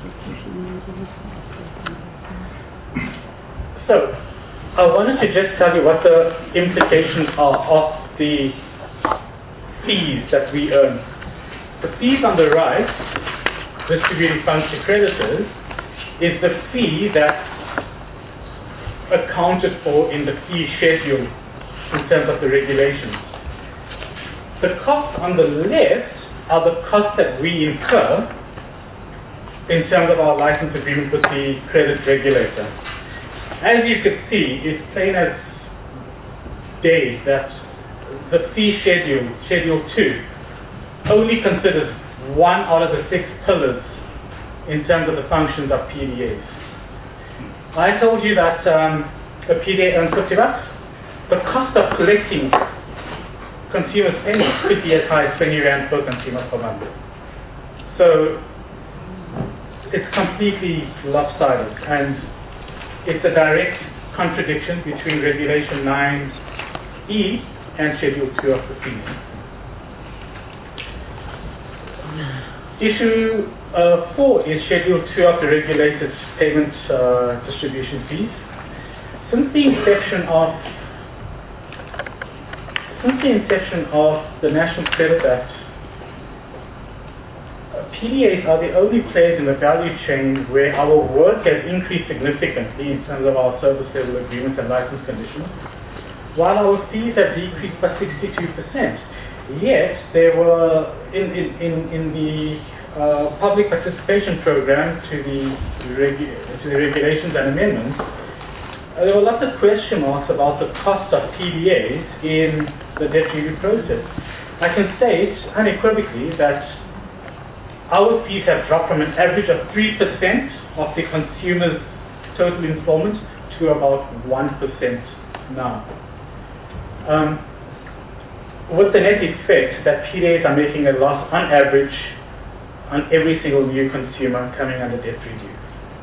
So, I wanted to just tell you what the implications are of the fees that we earn. The fees on the right, distributing funds to creditors, is the fee that's accounted for in the fee schedule in terms of the regulations. The costs on the left are the costs that we incur in terms of our license agreement with the credit regulator. As you can see, it's plain as day that the fee schedule, Schedule 2, only considers 1 out of the 6 pillars in terms of the functions of PDAs. I told you that a PDA earns 50 bucks. The cost of collecting consumer payments could be as high as 20 rand per consumer per month. So it's completely lopsided, and it's a direct contradiction between Regulation 9E and Schedule 2 of the fee. Issue 4 is Schedule 2 of the regulated payment distribution fees. Since the inception of the National Credit Act, PDAs are the only players in the value chain where our work has increased significantly in terms of our service level agreements and license conditions, while our fees have decreased by 62%. Yet, there were, in the public participation program to the regulations and amendments, there were lots of question marks about the cost of PDAs in the debt review process. I can state unequivocally that our fees have dropped from an average of 3% of the consumer's total installments to about 1% now. With the net effect that PDAs are making a loss on average on every single new consumer coming under debt review.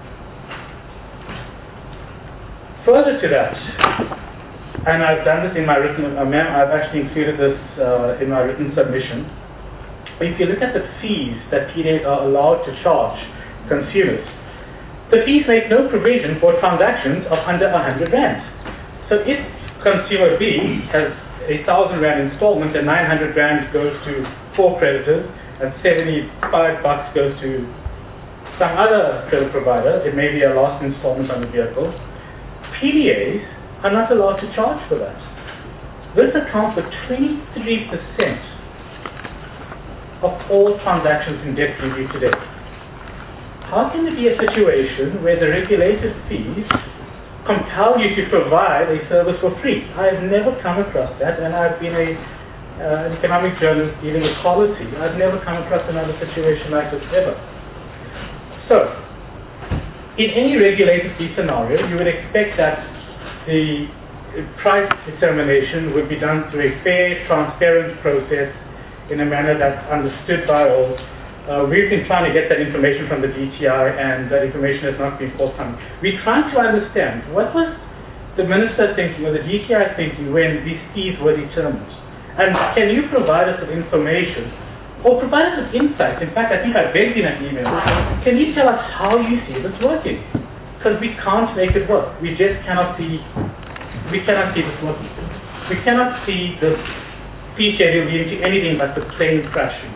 Further to that, and I've done this in my written, I've actually included this in my written submission. If you look at the fees that PDAs are allowed to charge consumers, the fees make no provision for transactions of under 100 Rand. So if consumer B has 1,000 Rand installment and 900 Rand goes to 4 creditors and 75 bucks goes to some other credit provider, it may be a last installment on the vehicle, PDAs are not allowed to charge for that. This accounts for 23% of all transactions in debt review today. How can there be a situation where the regulated fees compel you to provide a service for free? I have never come across that, and I've been an economic journalist dealing with policy. I've never come across another situation like this ever. So, in any regulated fee scenario, you would expect that the price determination would be done through a fair, transparent process in a manner that's understood by all. We've been trying to get that information from the DTI, and that information has not been forthcoming. We're trying to understand what was the minister thinking or the DTI thinking when these fees were determined. And can you provide us with information or provide us with insights? In fact, I think I begged in an email. Can you tell us how you see this working? Because we can't make it work. We just cannot see. We cannot see this working. We cannot see this fee schedule leading to anything but the plain crashing.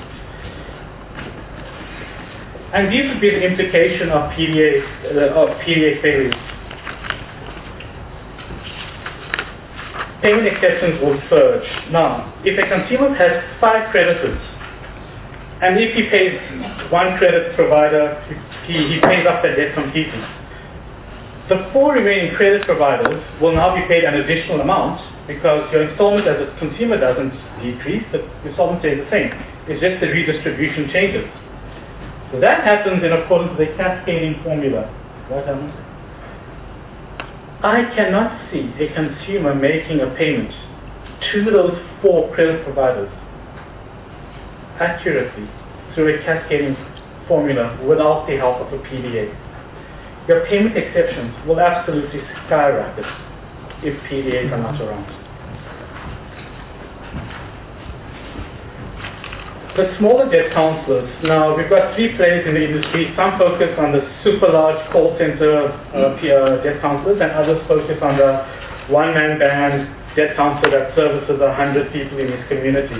And these would be the implication of PDA failures. Payment exceptions will surge. Now, if a consumer has 5 creditors, and if he pays one credit provider, he pays off their debt completely, the 4 remaining credit providers will now be paid an additional amount because your installment as a consumer doesn't decrease, the installment stays the same. It's just the redistribution changes. So that happens in accordance with a cascading formula. Right, I cannot see a consumer making a payment to those 4 credit providers accurately through a cascading formula without the help of a PDA. Your payment exceptions will absolutely skyrocket if PDAs are not around. The smaller debt counselors, now we've got 3 players in the industry. Some focus on the super large call center debt counselors, and others focus on the one-man band debt counselor that services 100 people in his community.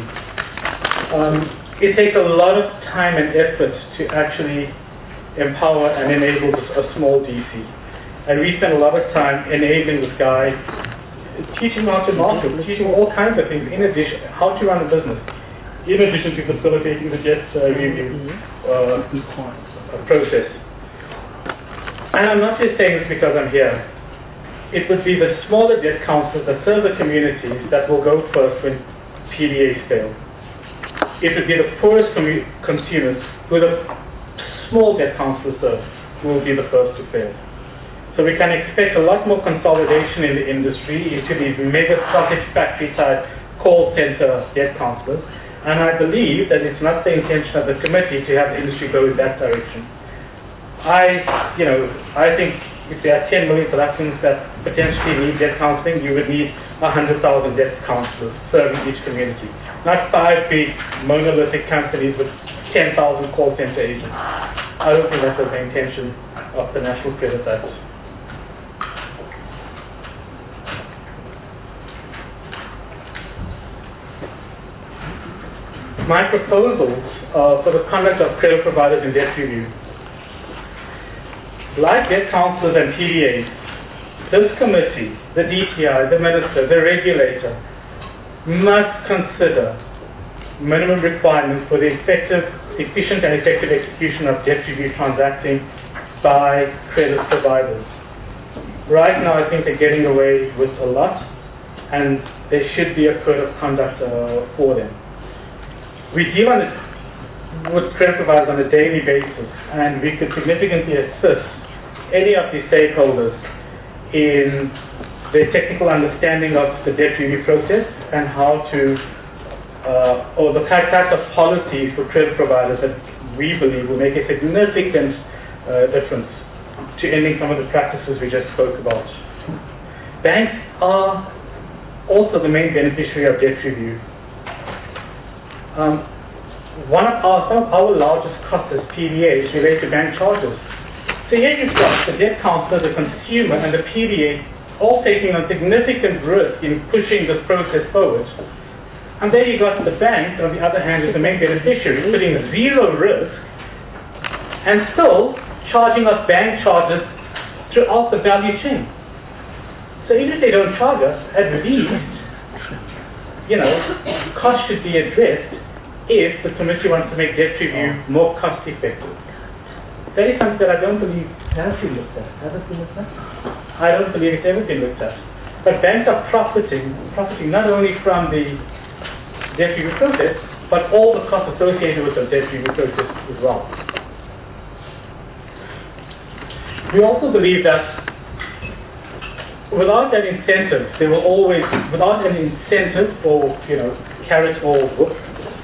It takes a lot of time and effort to actually empower and enable a small DC. And we spend a lot of time enabling this guy, teaching how to market, teaching all kinds of things, in addition, how to run a business, in addition to facilitating the debt review process. And I'm not just saying this because I'm here. It would be the smaller debt counselors that serve the communities that will go first when PDAs fail. It would be the poorest consumers who the small debt counselors serve who will be the first to fail. So we can expect a lot more consolidation in the industry into these mega sausage factory type call center debt counselors. And I believe that it's not the intention of the committee to have the industry go in that direction. I think if there are 10 million South Africans that potentially need debt counseling, you would need 100,000 debt counselors serving each community. Not 5 big monolithic companies with 10,000 call center agents. I don't think that was the intention of the National Credit Act. my proposals for the conduct of credit providers in debt review. Like debt counselors and PDAs, this committee, the DTI, the minister, the regulator, must consider minimum requirements for the efficient and effective execution of debt review transacting by credit providers. Right now, I think they're getting away with a lot, and there should be a code of conduct for them. We deal with credit providers on a daily basis, and we could significantly assist any of these stakeholders in their technical understanding of the debt review process and how to, or the types of policies for credit providers that we believe will make a significant difference to ending some of the practices we just spoke about. Banks are also the main beneficiary of debt review. Some of our largest costs as PDA is related to bank charges. So here you've got the debt counselor, the consumer, and the PDA all taking on significant risk in pushing this process forward. And there you got the bank, on the other hand, is the main beneficiary, putting zero risk and still charging us bank charges throughout the value chain. So even if they don't charge us, at least, costs should be addressed if the committee wants to make debt review more cost effective. That is something that I don't believe has been looked at. Has it been looked at? I don't believe it's ever been looked at. But banks are profiting not only from the debt review process, but all the costs associated with the debt review process as well. We also believe that without that incentive, without an incentive or, carrot or whip,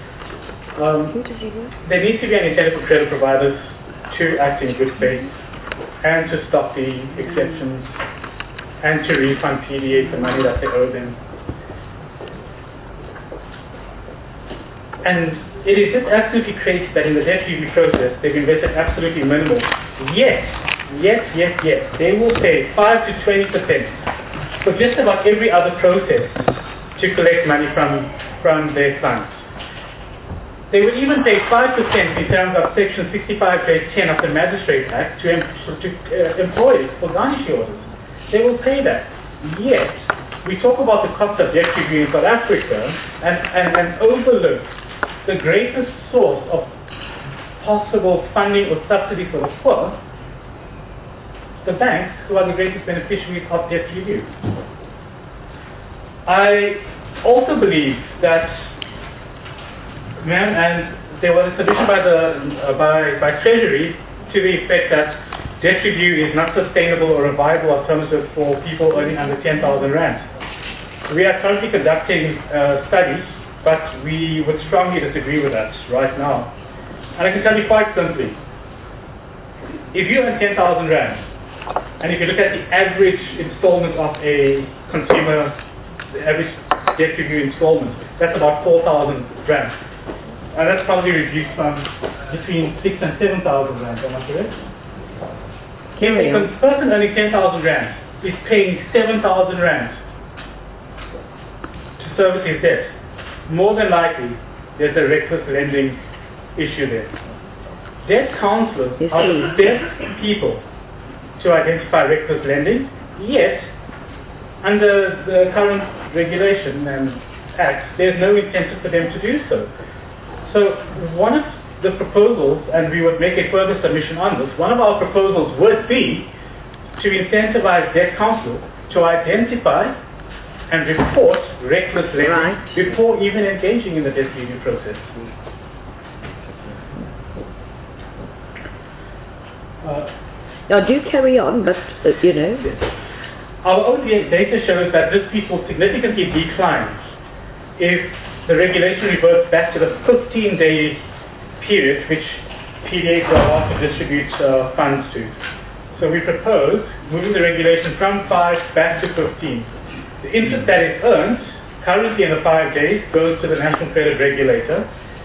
there needs to be an incentive for credit providers to act in good faith and to stop the exceptions and to refund PDAs the money that they owe them. And it is just absolutely crazy that in the debt review process they've invested absolutely minimal. Yes, they will pay 5 to 20% for just about every other process to collect money from their clients. They would even pay 5% in terms of Section 65-10 of the Magistrate Act to employees for garnish orders. They will pay that. Yet, we talk about the cost of debt review in South Africa and overlook the greatest source of possible funding or subsidy for the poor, the banks, who are the greatest beneficiaries of debt review. I also believe that and there was a submission by Treasury to the effect that debt review is not sustainable or a viable alternative for people earning under 10,000 rand. We are currently conducting studies, but we would strongly disagree with that right now. And I can tell you quite simply, if you earn 10,000 rand, and if you look at the average installment of a consumer, the average debt review installment, that's about 4,000 rand. And that's probably reduced from between 6,000 and 7,000 rand, am I correct? If a person earning 10,000 rand is paying 7,000 rand to service his debt, more than likely there's a reckless lending issue there. Debt counselors are the best people to identify reckless lending, yet under the current regulation and act, there's no incentive for them to do so. So one of the proposals, and we would make a further submission on this, one of our proposals would be to incentivize debt counsel to identify and report reckless lending before even engaging in the debt review process. Now do carry on, but Yes. Our ODA data shows that this will significantly decline if the regulation reverts back to the 15-day period which PDAs are allowed to distribute funds to. So we propose moving the regulation from 5 back to 15. The interest that is earned currently in the 5 days goes to the National Credit Regulator,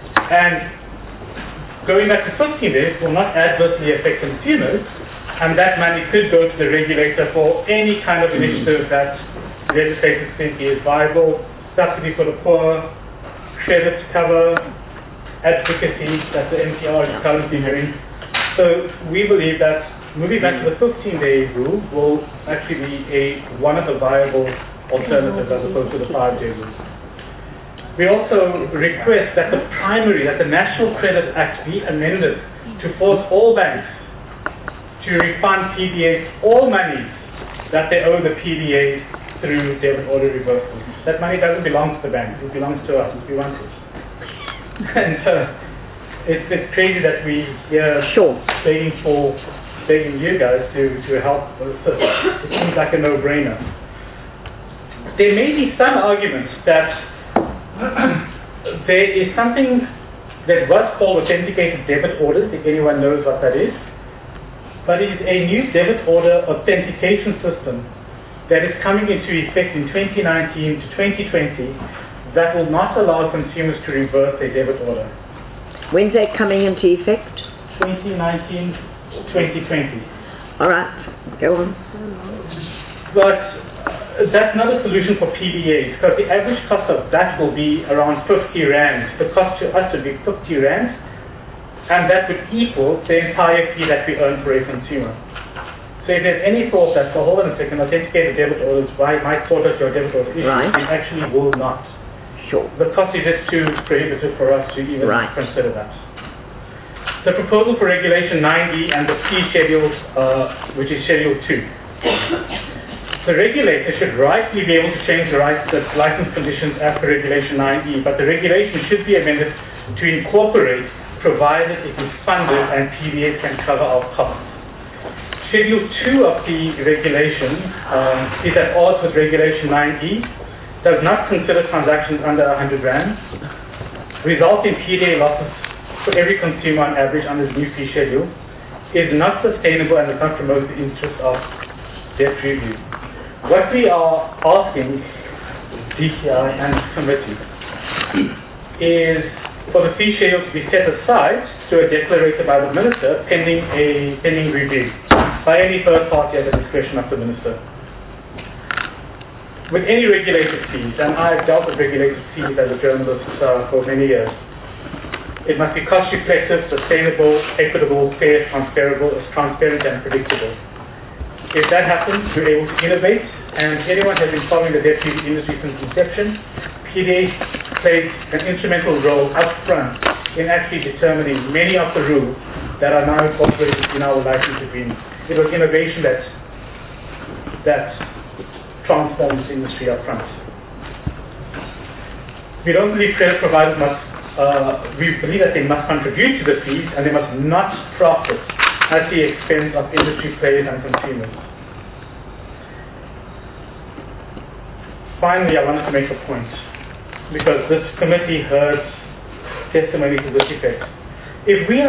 and going back to 15 days will not adversely affect consumers, and that money could go to the regulator for any kind of initiative that legislators think is viable, subsidy for the poor, credit cover, advocacy that the MPR is currently doing. So we believe that moving back to the 15-day rule will actually be one of the viable alternatives as opposed to the 5-day rule. We also request that the National Credit Act be amended to force all banks to refund PDAs all monies that they owe the PDA through debit order reversal. That money doesn't belong to the bank, it belongs to us if we want it. And it's crazy that we begging you guys to help assist. It seems like a no-brainer. There may be some arguments that there is something that was called authenticated debit orders, if anyone knows what that is. But it is a new debit order authentication system that is coming into effect in 2019 to 2020 that will not allow consumers to reverse their debit order. When's that coming into effect? 2019 to 2020. All right, go on. But that's not a solution for PDAs because the average cost of that will be around 50 Rand. The cost to us would be 50 Rand, and that would equal the entire fee that we earn for a consumer. So if there's any thought that, so hold on a second, authenticated debit orders might sort out your debit order issue, it actually will not. Sure. The cost is just too prohibitive for us to even consider that. The proposal for Regulation 9E and the fee schedule, which is Schedule 2. The regulator should rightly be able to change the license conditions as per Regulation 9E, but the regulation should be amended to incorporate, provided it is funded and PDA can cover our costs. Schedule 2 of the regulation is at odds with Regulation 9E, does not consider transactions under 100 Rand, results in PDA losses for every consumer on average under the new fee schedule, is not sustainable and does not promote the interest of debt review. What we are asking DTI and the committee is for the fee schedule to be set aside to a declaration by the minister pending review by any third party at the discretion of the minister. With any regulated fees, and I've dealt with regulated fees as a journalist for many years, it must be cost reflective, sustainable, equitable, fair, transparent and predictable. If that happens, we're able to innovate, and anyone has been following the debt review industry since inception, PDA plays an instrumental role up front in actually determining many of the rules that are now incorporated in our license agreement. It was innovation that transformed this industry up front. We don't believe credit providers we believe that they must contribute to the fees and they must not profit at the expense of industry players and consumers. Finally, I wanted to make a point, because this committee heard testimony to this effect. If we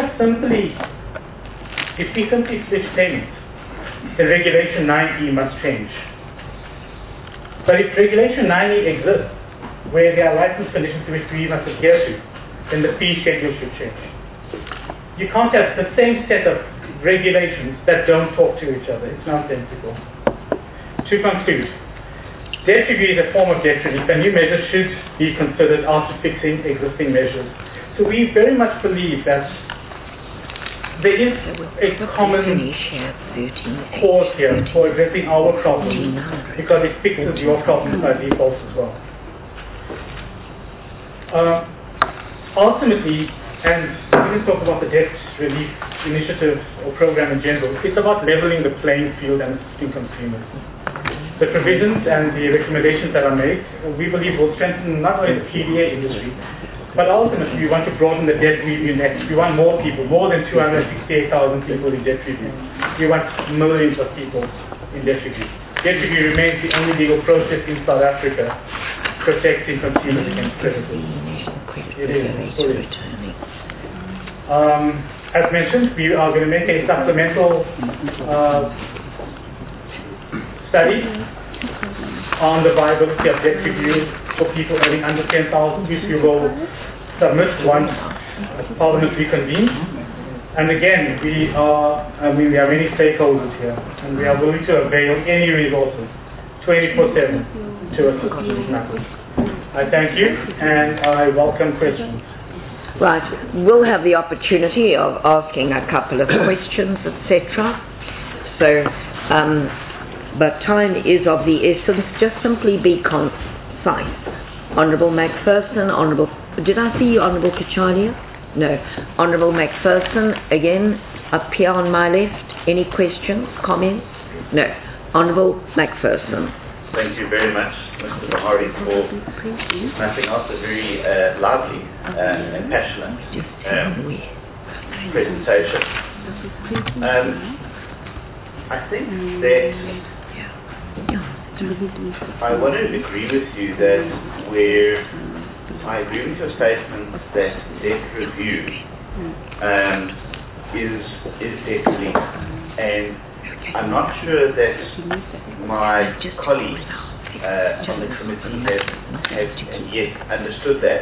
simply switch payments, then Regulation 9E must change. But if Regulation 9E exists, where there are license conditions to which we must adhere to, then the fee schedule should change. You can't have the same set of regulations that don't talk to each other. It's nonsensical. To conclude, debt review is a form of debt relief, and new measures should be considered after fixing existing measures. So we very much believe that there is a common cause here for addressing our problem, because it fixes your problem by default as well. Ultimately, and we didn't talk about the debt relief initiative or program in general, it's about leveling the playing field and assisting consumers. The provisions and the recommendations that are made, we believe will strengthen not only the PDA industry, but ultimately we want to broaden the debt review net. We want more people, more than 268,000 people in debt review. We want millions of people in debt review. Debt review remains the only legal process in South Africa protecting consumers against creditors. It is. As mentioned, we are going to make a supplemental study on the viability of debt review for people earning under 10,000, which we will submit once Parliament reconvenes. And again, we have many stakeholders here, and we are willing to avail any resources 24/7 to assist in these matters. I thank you, and I welcome questions. Right. We'll have the opportunity of asking a couple of questions, etc. So, but time is of the essence. Just simply be concise. Honourable Macpherson, Honourable... Did I see you, Honourable Kachalia? No. Honourable Macpherson, again, up here on my left. Any questions, comments? No. Honourable Macpherson. Thank you very much, Mr. Bahari, for nothing else a very lively and passionate presentation. I think that I want to agree with you that I agree with your statement that debt review is debt relief, and I'm not sure that my colleagues on the committee have yet understood that,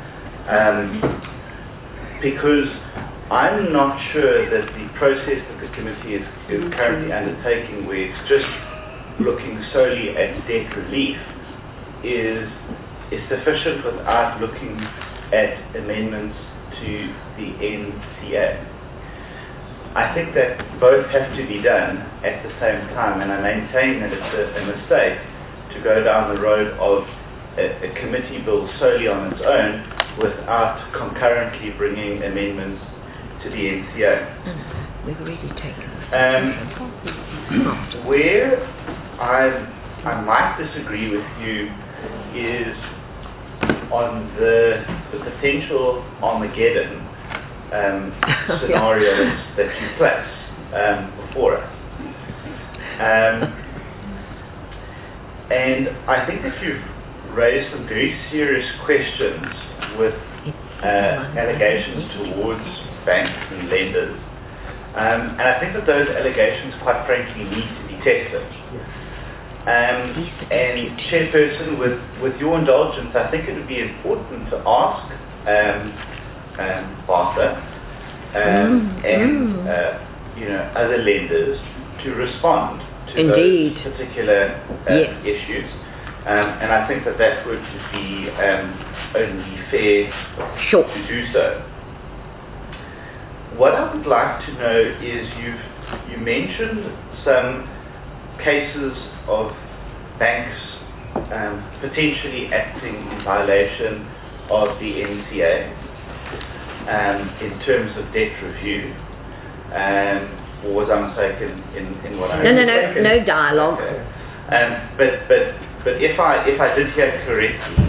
because I'm not sure that the process that the committee is currently undertaking, where it's just looking solely at debt relief, is sufficient without looking at amendments to the NCA. I think that both have to be done at the same time, and I maintain that it's a mistake to go down the road of a committee bill solely on its own without concurrently bringing amendments to the NCA. We've already taken where I might disagree with you is on the potential Armageddon scenario that you place before us. And I think that you've raised some very serious questions with allegations towards banks and lenders. And I think that those allegations, quite frankly, need to be tested. And Chairperson, with your indulgence, I think it would be important to ask BARSA and other lenders to respond to those particular issues. And I think that would be only fair to do so. What I would like to know is you mentioned some cases of banks potentially acting in violation of the NCA in terms of debt review. Or was I mistaken in what I said? No dialogue. Okay. But if I did hear correctly,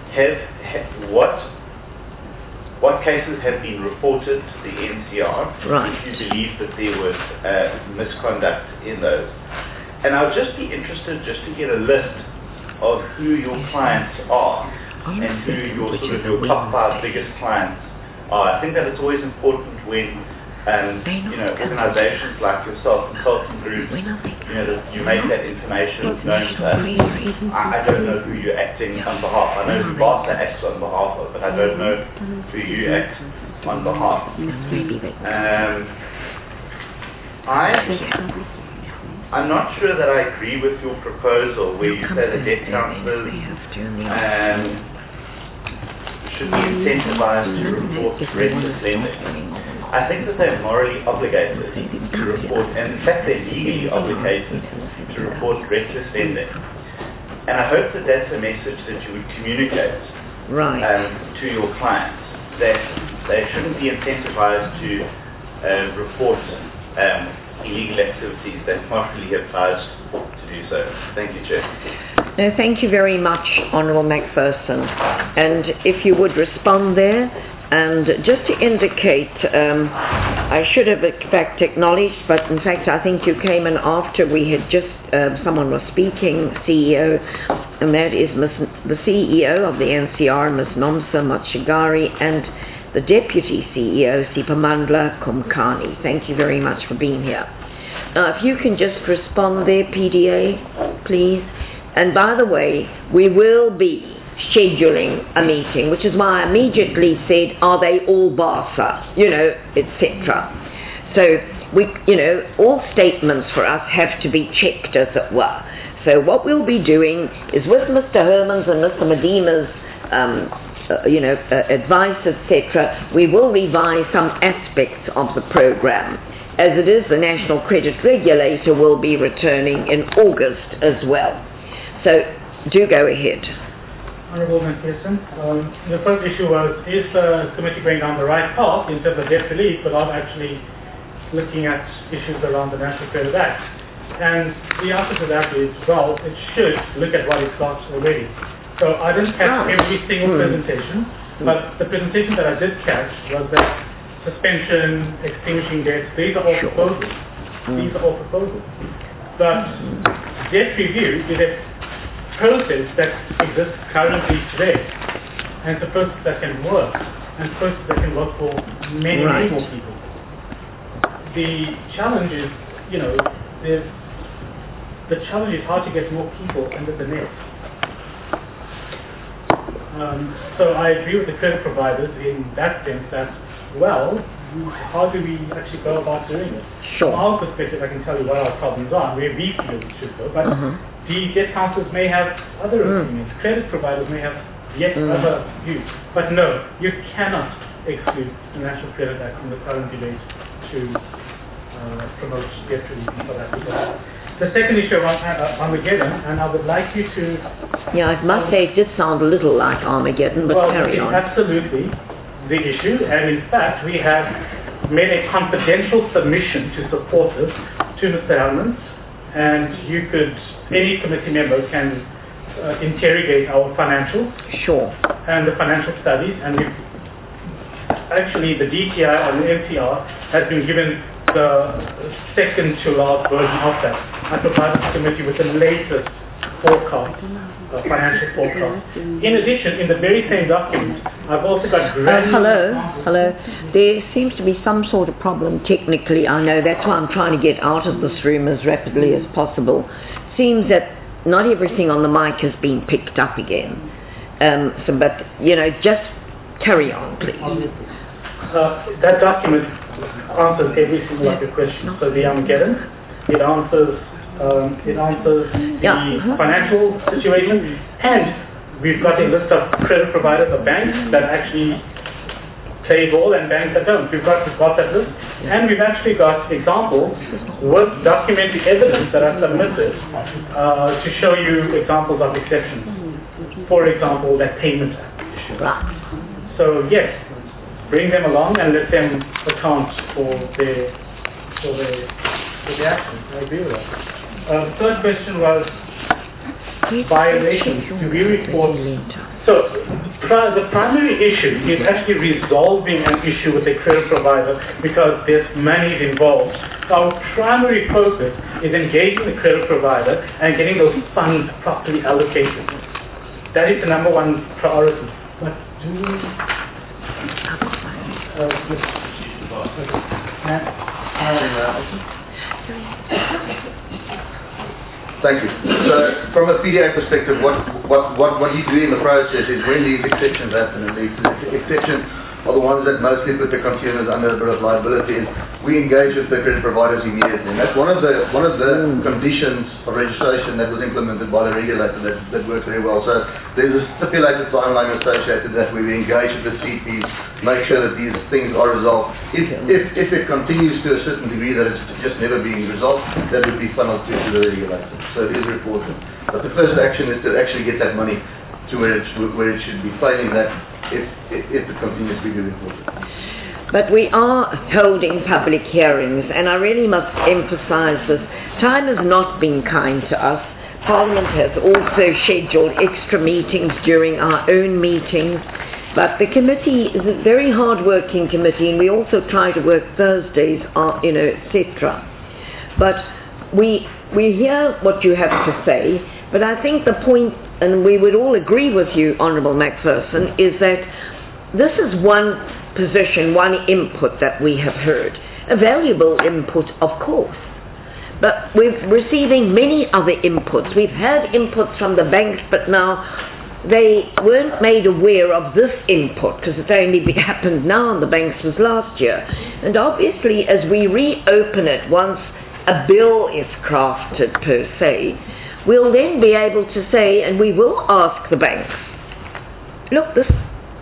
what cases have been reported to the NCR? Right. If you believe that there was misconduct in those, and I would just be interested just to get a list of who your clients are and who your top 5 biggest clients are. I think that it's always important when organizations like yourself, consulting groups, that you make that information known to us. I don't know who you're acting on behalf. I know who BARSA acts on behalf of, but I don't know who you act on behalf. I'm not sure that I agree with your proposal where you say the debt counsellors should be incentivized to report reckless lending. I think that they're morally obligated to report, and in fact they're legally obligated to report reckless lending. And I hope that that's a message that you would communicate to your clients, that they shouldn't be incentivized to report illegal activities. They're morally advised to do so. Thank you, Chair. No, thank you very much, Honourable Macpherson. And if you would respond there. And just to indicate, I should have in fact acknowledged, but in fact I think you came in after we had just, someone was speaking, CEO, and that is the CEO of the NCR, Ms. Nomsa Machigari, and the Deputy CEO, Sipamandla Kumkani. Thank you very much for being here. If you can just respond there, PDA, please. And by the way, we will be scheduling a meeting, which is why I immediately said, are they all BARSA, etc. So all statements for us have to be checked, as it were. So what we'll be doing is, with Mr. Herman's and Mr. Medima's advice, etc., we will revise some aspects of the program. As it is, the National Credit Regulator will be returning in August as well. So do go ahead. Honourable McPherson, the first issue was, is the committee going down the right path in terms of debt relief without actually looking at issues around the National Credit Act? And the answer to that is, well, it should look at what it's got already. So I didn't catch every single presentation, but the presentation that I did catch was that suspension, extinguishing debts, these are all proposals. These are all proposals. But debt review is a process that exists currently today, and it's a process that can work, and a process that can work for many more people. The challenge is, the challenge is how to get more people under the net. So I agree with the credit providers in that sense that, well, how do we actually go about doing it? Sure. From our perspective, I can tell you what our problems are, where we feel it should go, but the debt councils may have other opinions. Credit providers may have yet other views. But no, you cannot exclude the National Credit Act from the current debate to promote debt relief in South Africa. The second issue on Armageddon, and I would like you to... Yeah, I must say it did sound a little like Armageddon, but carry on. Absolutely the issue, and in fact we have made a confidential submission to supporters to Mr. Helmans, and any committee member can interrogate our financials and the financial studies, and actually the DTI and the MTR has been given the second to last version of that. I provided the committee with the latest forecast, financial forecast. In addition, in the very same document, I've also got Hello. There seems to be some sort of problem technically. I know, that's why I'm trying to get out of this room as rapidly as possible. Seems that not everything on the mic has been picked up again. But just carry on, please. That document answers every single of your questions. So the Armageddon, it answers the financial situation, and we've got a list of credit providers or banks that actually play ball and banks that don't. We've got that list, and we've actually got examples with documentary evidence that I've submitted to show you examples of exceptions. For example, that payment issue. So yes, bring them along and let them account for their actions. I agree with that. Third question was violations. Do we report? So the primary issue is actually resolving an issue with a credit provider because there's money involved. Our primary focus is engaging the credit provider and getting those funds properly allocated. That is the number one priority. But do we... Thank you. So, from a PDA perspective, what you do in the process is when these exceptions happen, and these exceptions are the ones that mostly put the consumers under a bit of liability, is we engage with the credit providers immediately. And that's one of the conditions of registration that was implemented by the regulator that worked very well. So there's a stipulated timeline associated that we engage with the CPs, make sure that these things are resolved. If it continues to a certain degree that it's just never being resolved, that would be funneled to the regulator. So it is reported. But the first action is to actually get that money to where it should be, failing that if it continues to be reported. But we are holding public hearings, and I really must emphasize this. Time has not been kind to us. Parliament has also scheduled extra meetings during our own meetings, but the committee is a very hard-working committee, and we also try to work Thursdays, etc. But we hear what you have to say, but I think the point, and we would all agree with you, Honourable McPherson, is that this is one position, one input that we have heard. A valuable input, of course. But we're receiving many other inputs. We've had inputs from the banks, but now they weren't made aware of this input because it only happened now, and the banks was last year. And obviously, as we reopen it once a bill is crafted per se, we'll then be able to say, and we will ask the banks, look,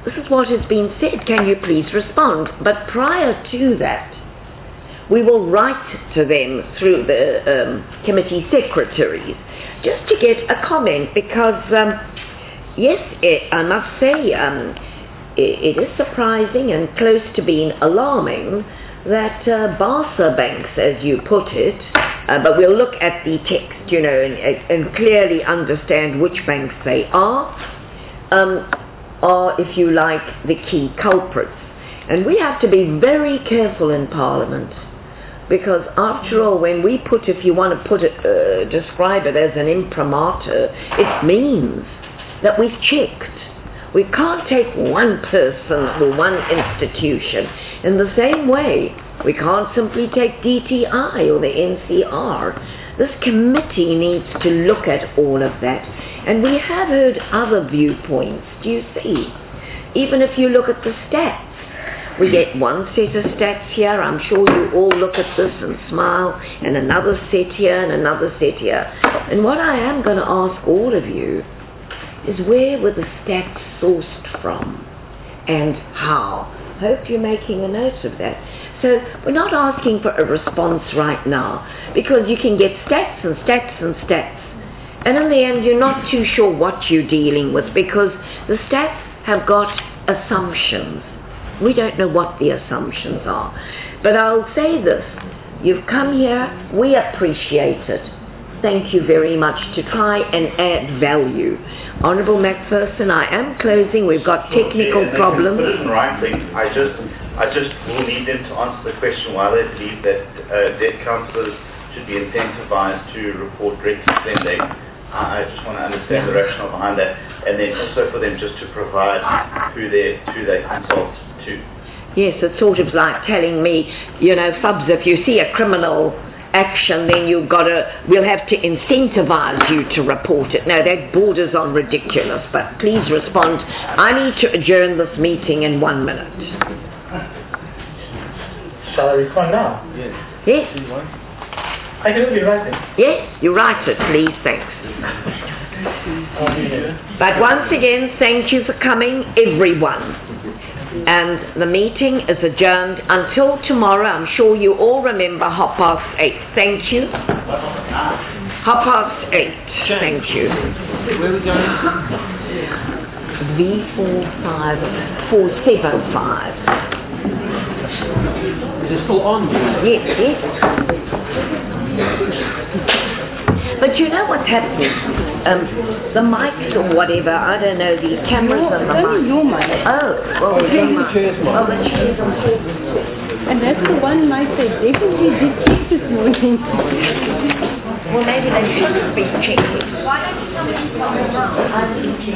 this is what has been said, can you please respond? But prior to that, we will write to them through the committee secretaries just to get a comment, because yes, I must say it is surprising and close to being alarming that BASA banks, as you put it, but we'll look at the text, you know, and clearly understand which banks they are, if you like, the key culprits. And we have to be very careful in Parliament, because after all, when we put, if you want to put it, describe it as an imprimatur, it means that we've checked. We can't take one person or one institution. In the same way, we can't simply take DTI or the NCR. This committee needs to look at all of that. And we have heard other viewpoints, do you see? Even if you look at the stats, we get one set of stats here, I'm sure you all look at this and smile, and another set here and another set here. And what I am going to ask all of you is, where were the stats sourced from and how? I hope you're making a note of that. So we're not asking for a response right now, because you can get stats and stats and stats, and in the end you're not too sure what you're dealing with, because the stats have got assumptions. We don't know what the assumptions are. But I'll say this, you've come here, we appreciate it. Thank you very much, to try and add value. Honourable Macpherson, I am closing. We've got technical problems. Put it in writing. I just will need them to answer the question why they believe that debt counsellors should be incentivized to report direct spending. I just want to understand the rationale behind that, and then also for them just to provide who they consult to. Yes, it's sort of like telling me, you know, Fubs, if you see a criminal action, then we'll have to incentivize you to report it. No, that borders on ridiculous, but please respond. I need to adjourn this meeting in 1 minute. Shall I respond now? Yes. I can only write it. Yes, you write it, please, thanks. But once again, thank you for coming, everyone. And the meeting is adjourned until tomorrow. I'm sure you all remember 8:30. Thank you. 8:30. Thank you. Where are we going? V45475. Is it still on? Yes, yes. But you know what's happening? The mics or whatever, I don't know, the cameras and the mics. Your mic. Oh, well, the chair's mic. Oh, the chair's on. And that's the one mic they definitely did check this morning. Well, maybe they shouldn't be checking. Why don't you come in from the round? I need to.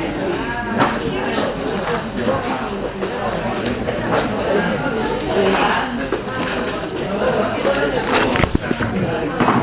No,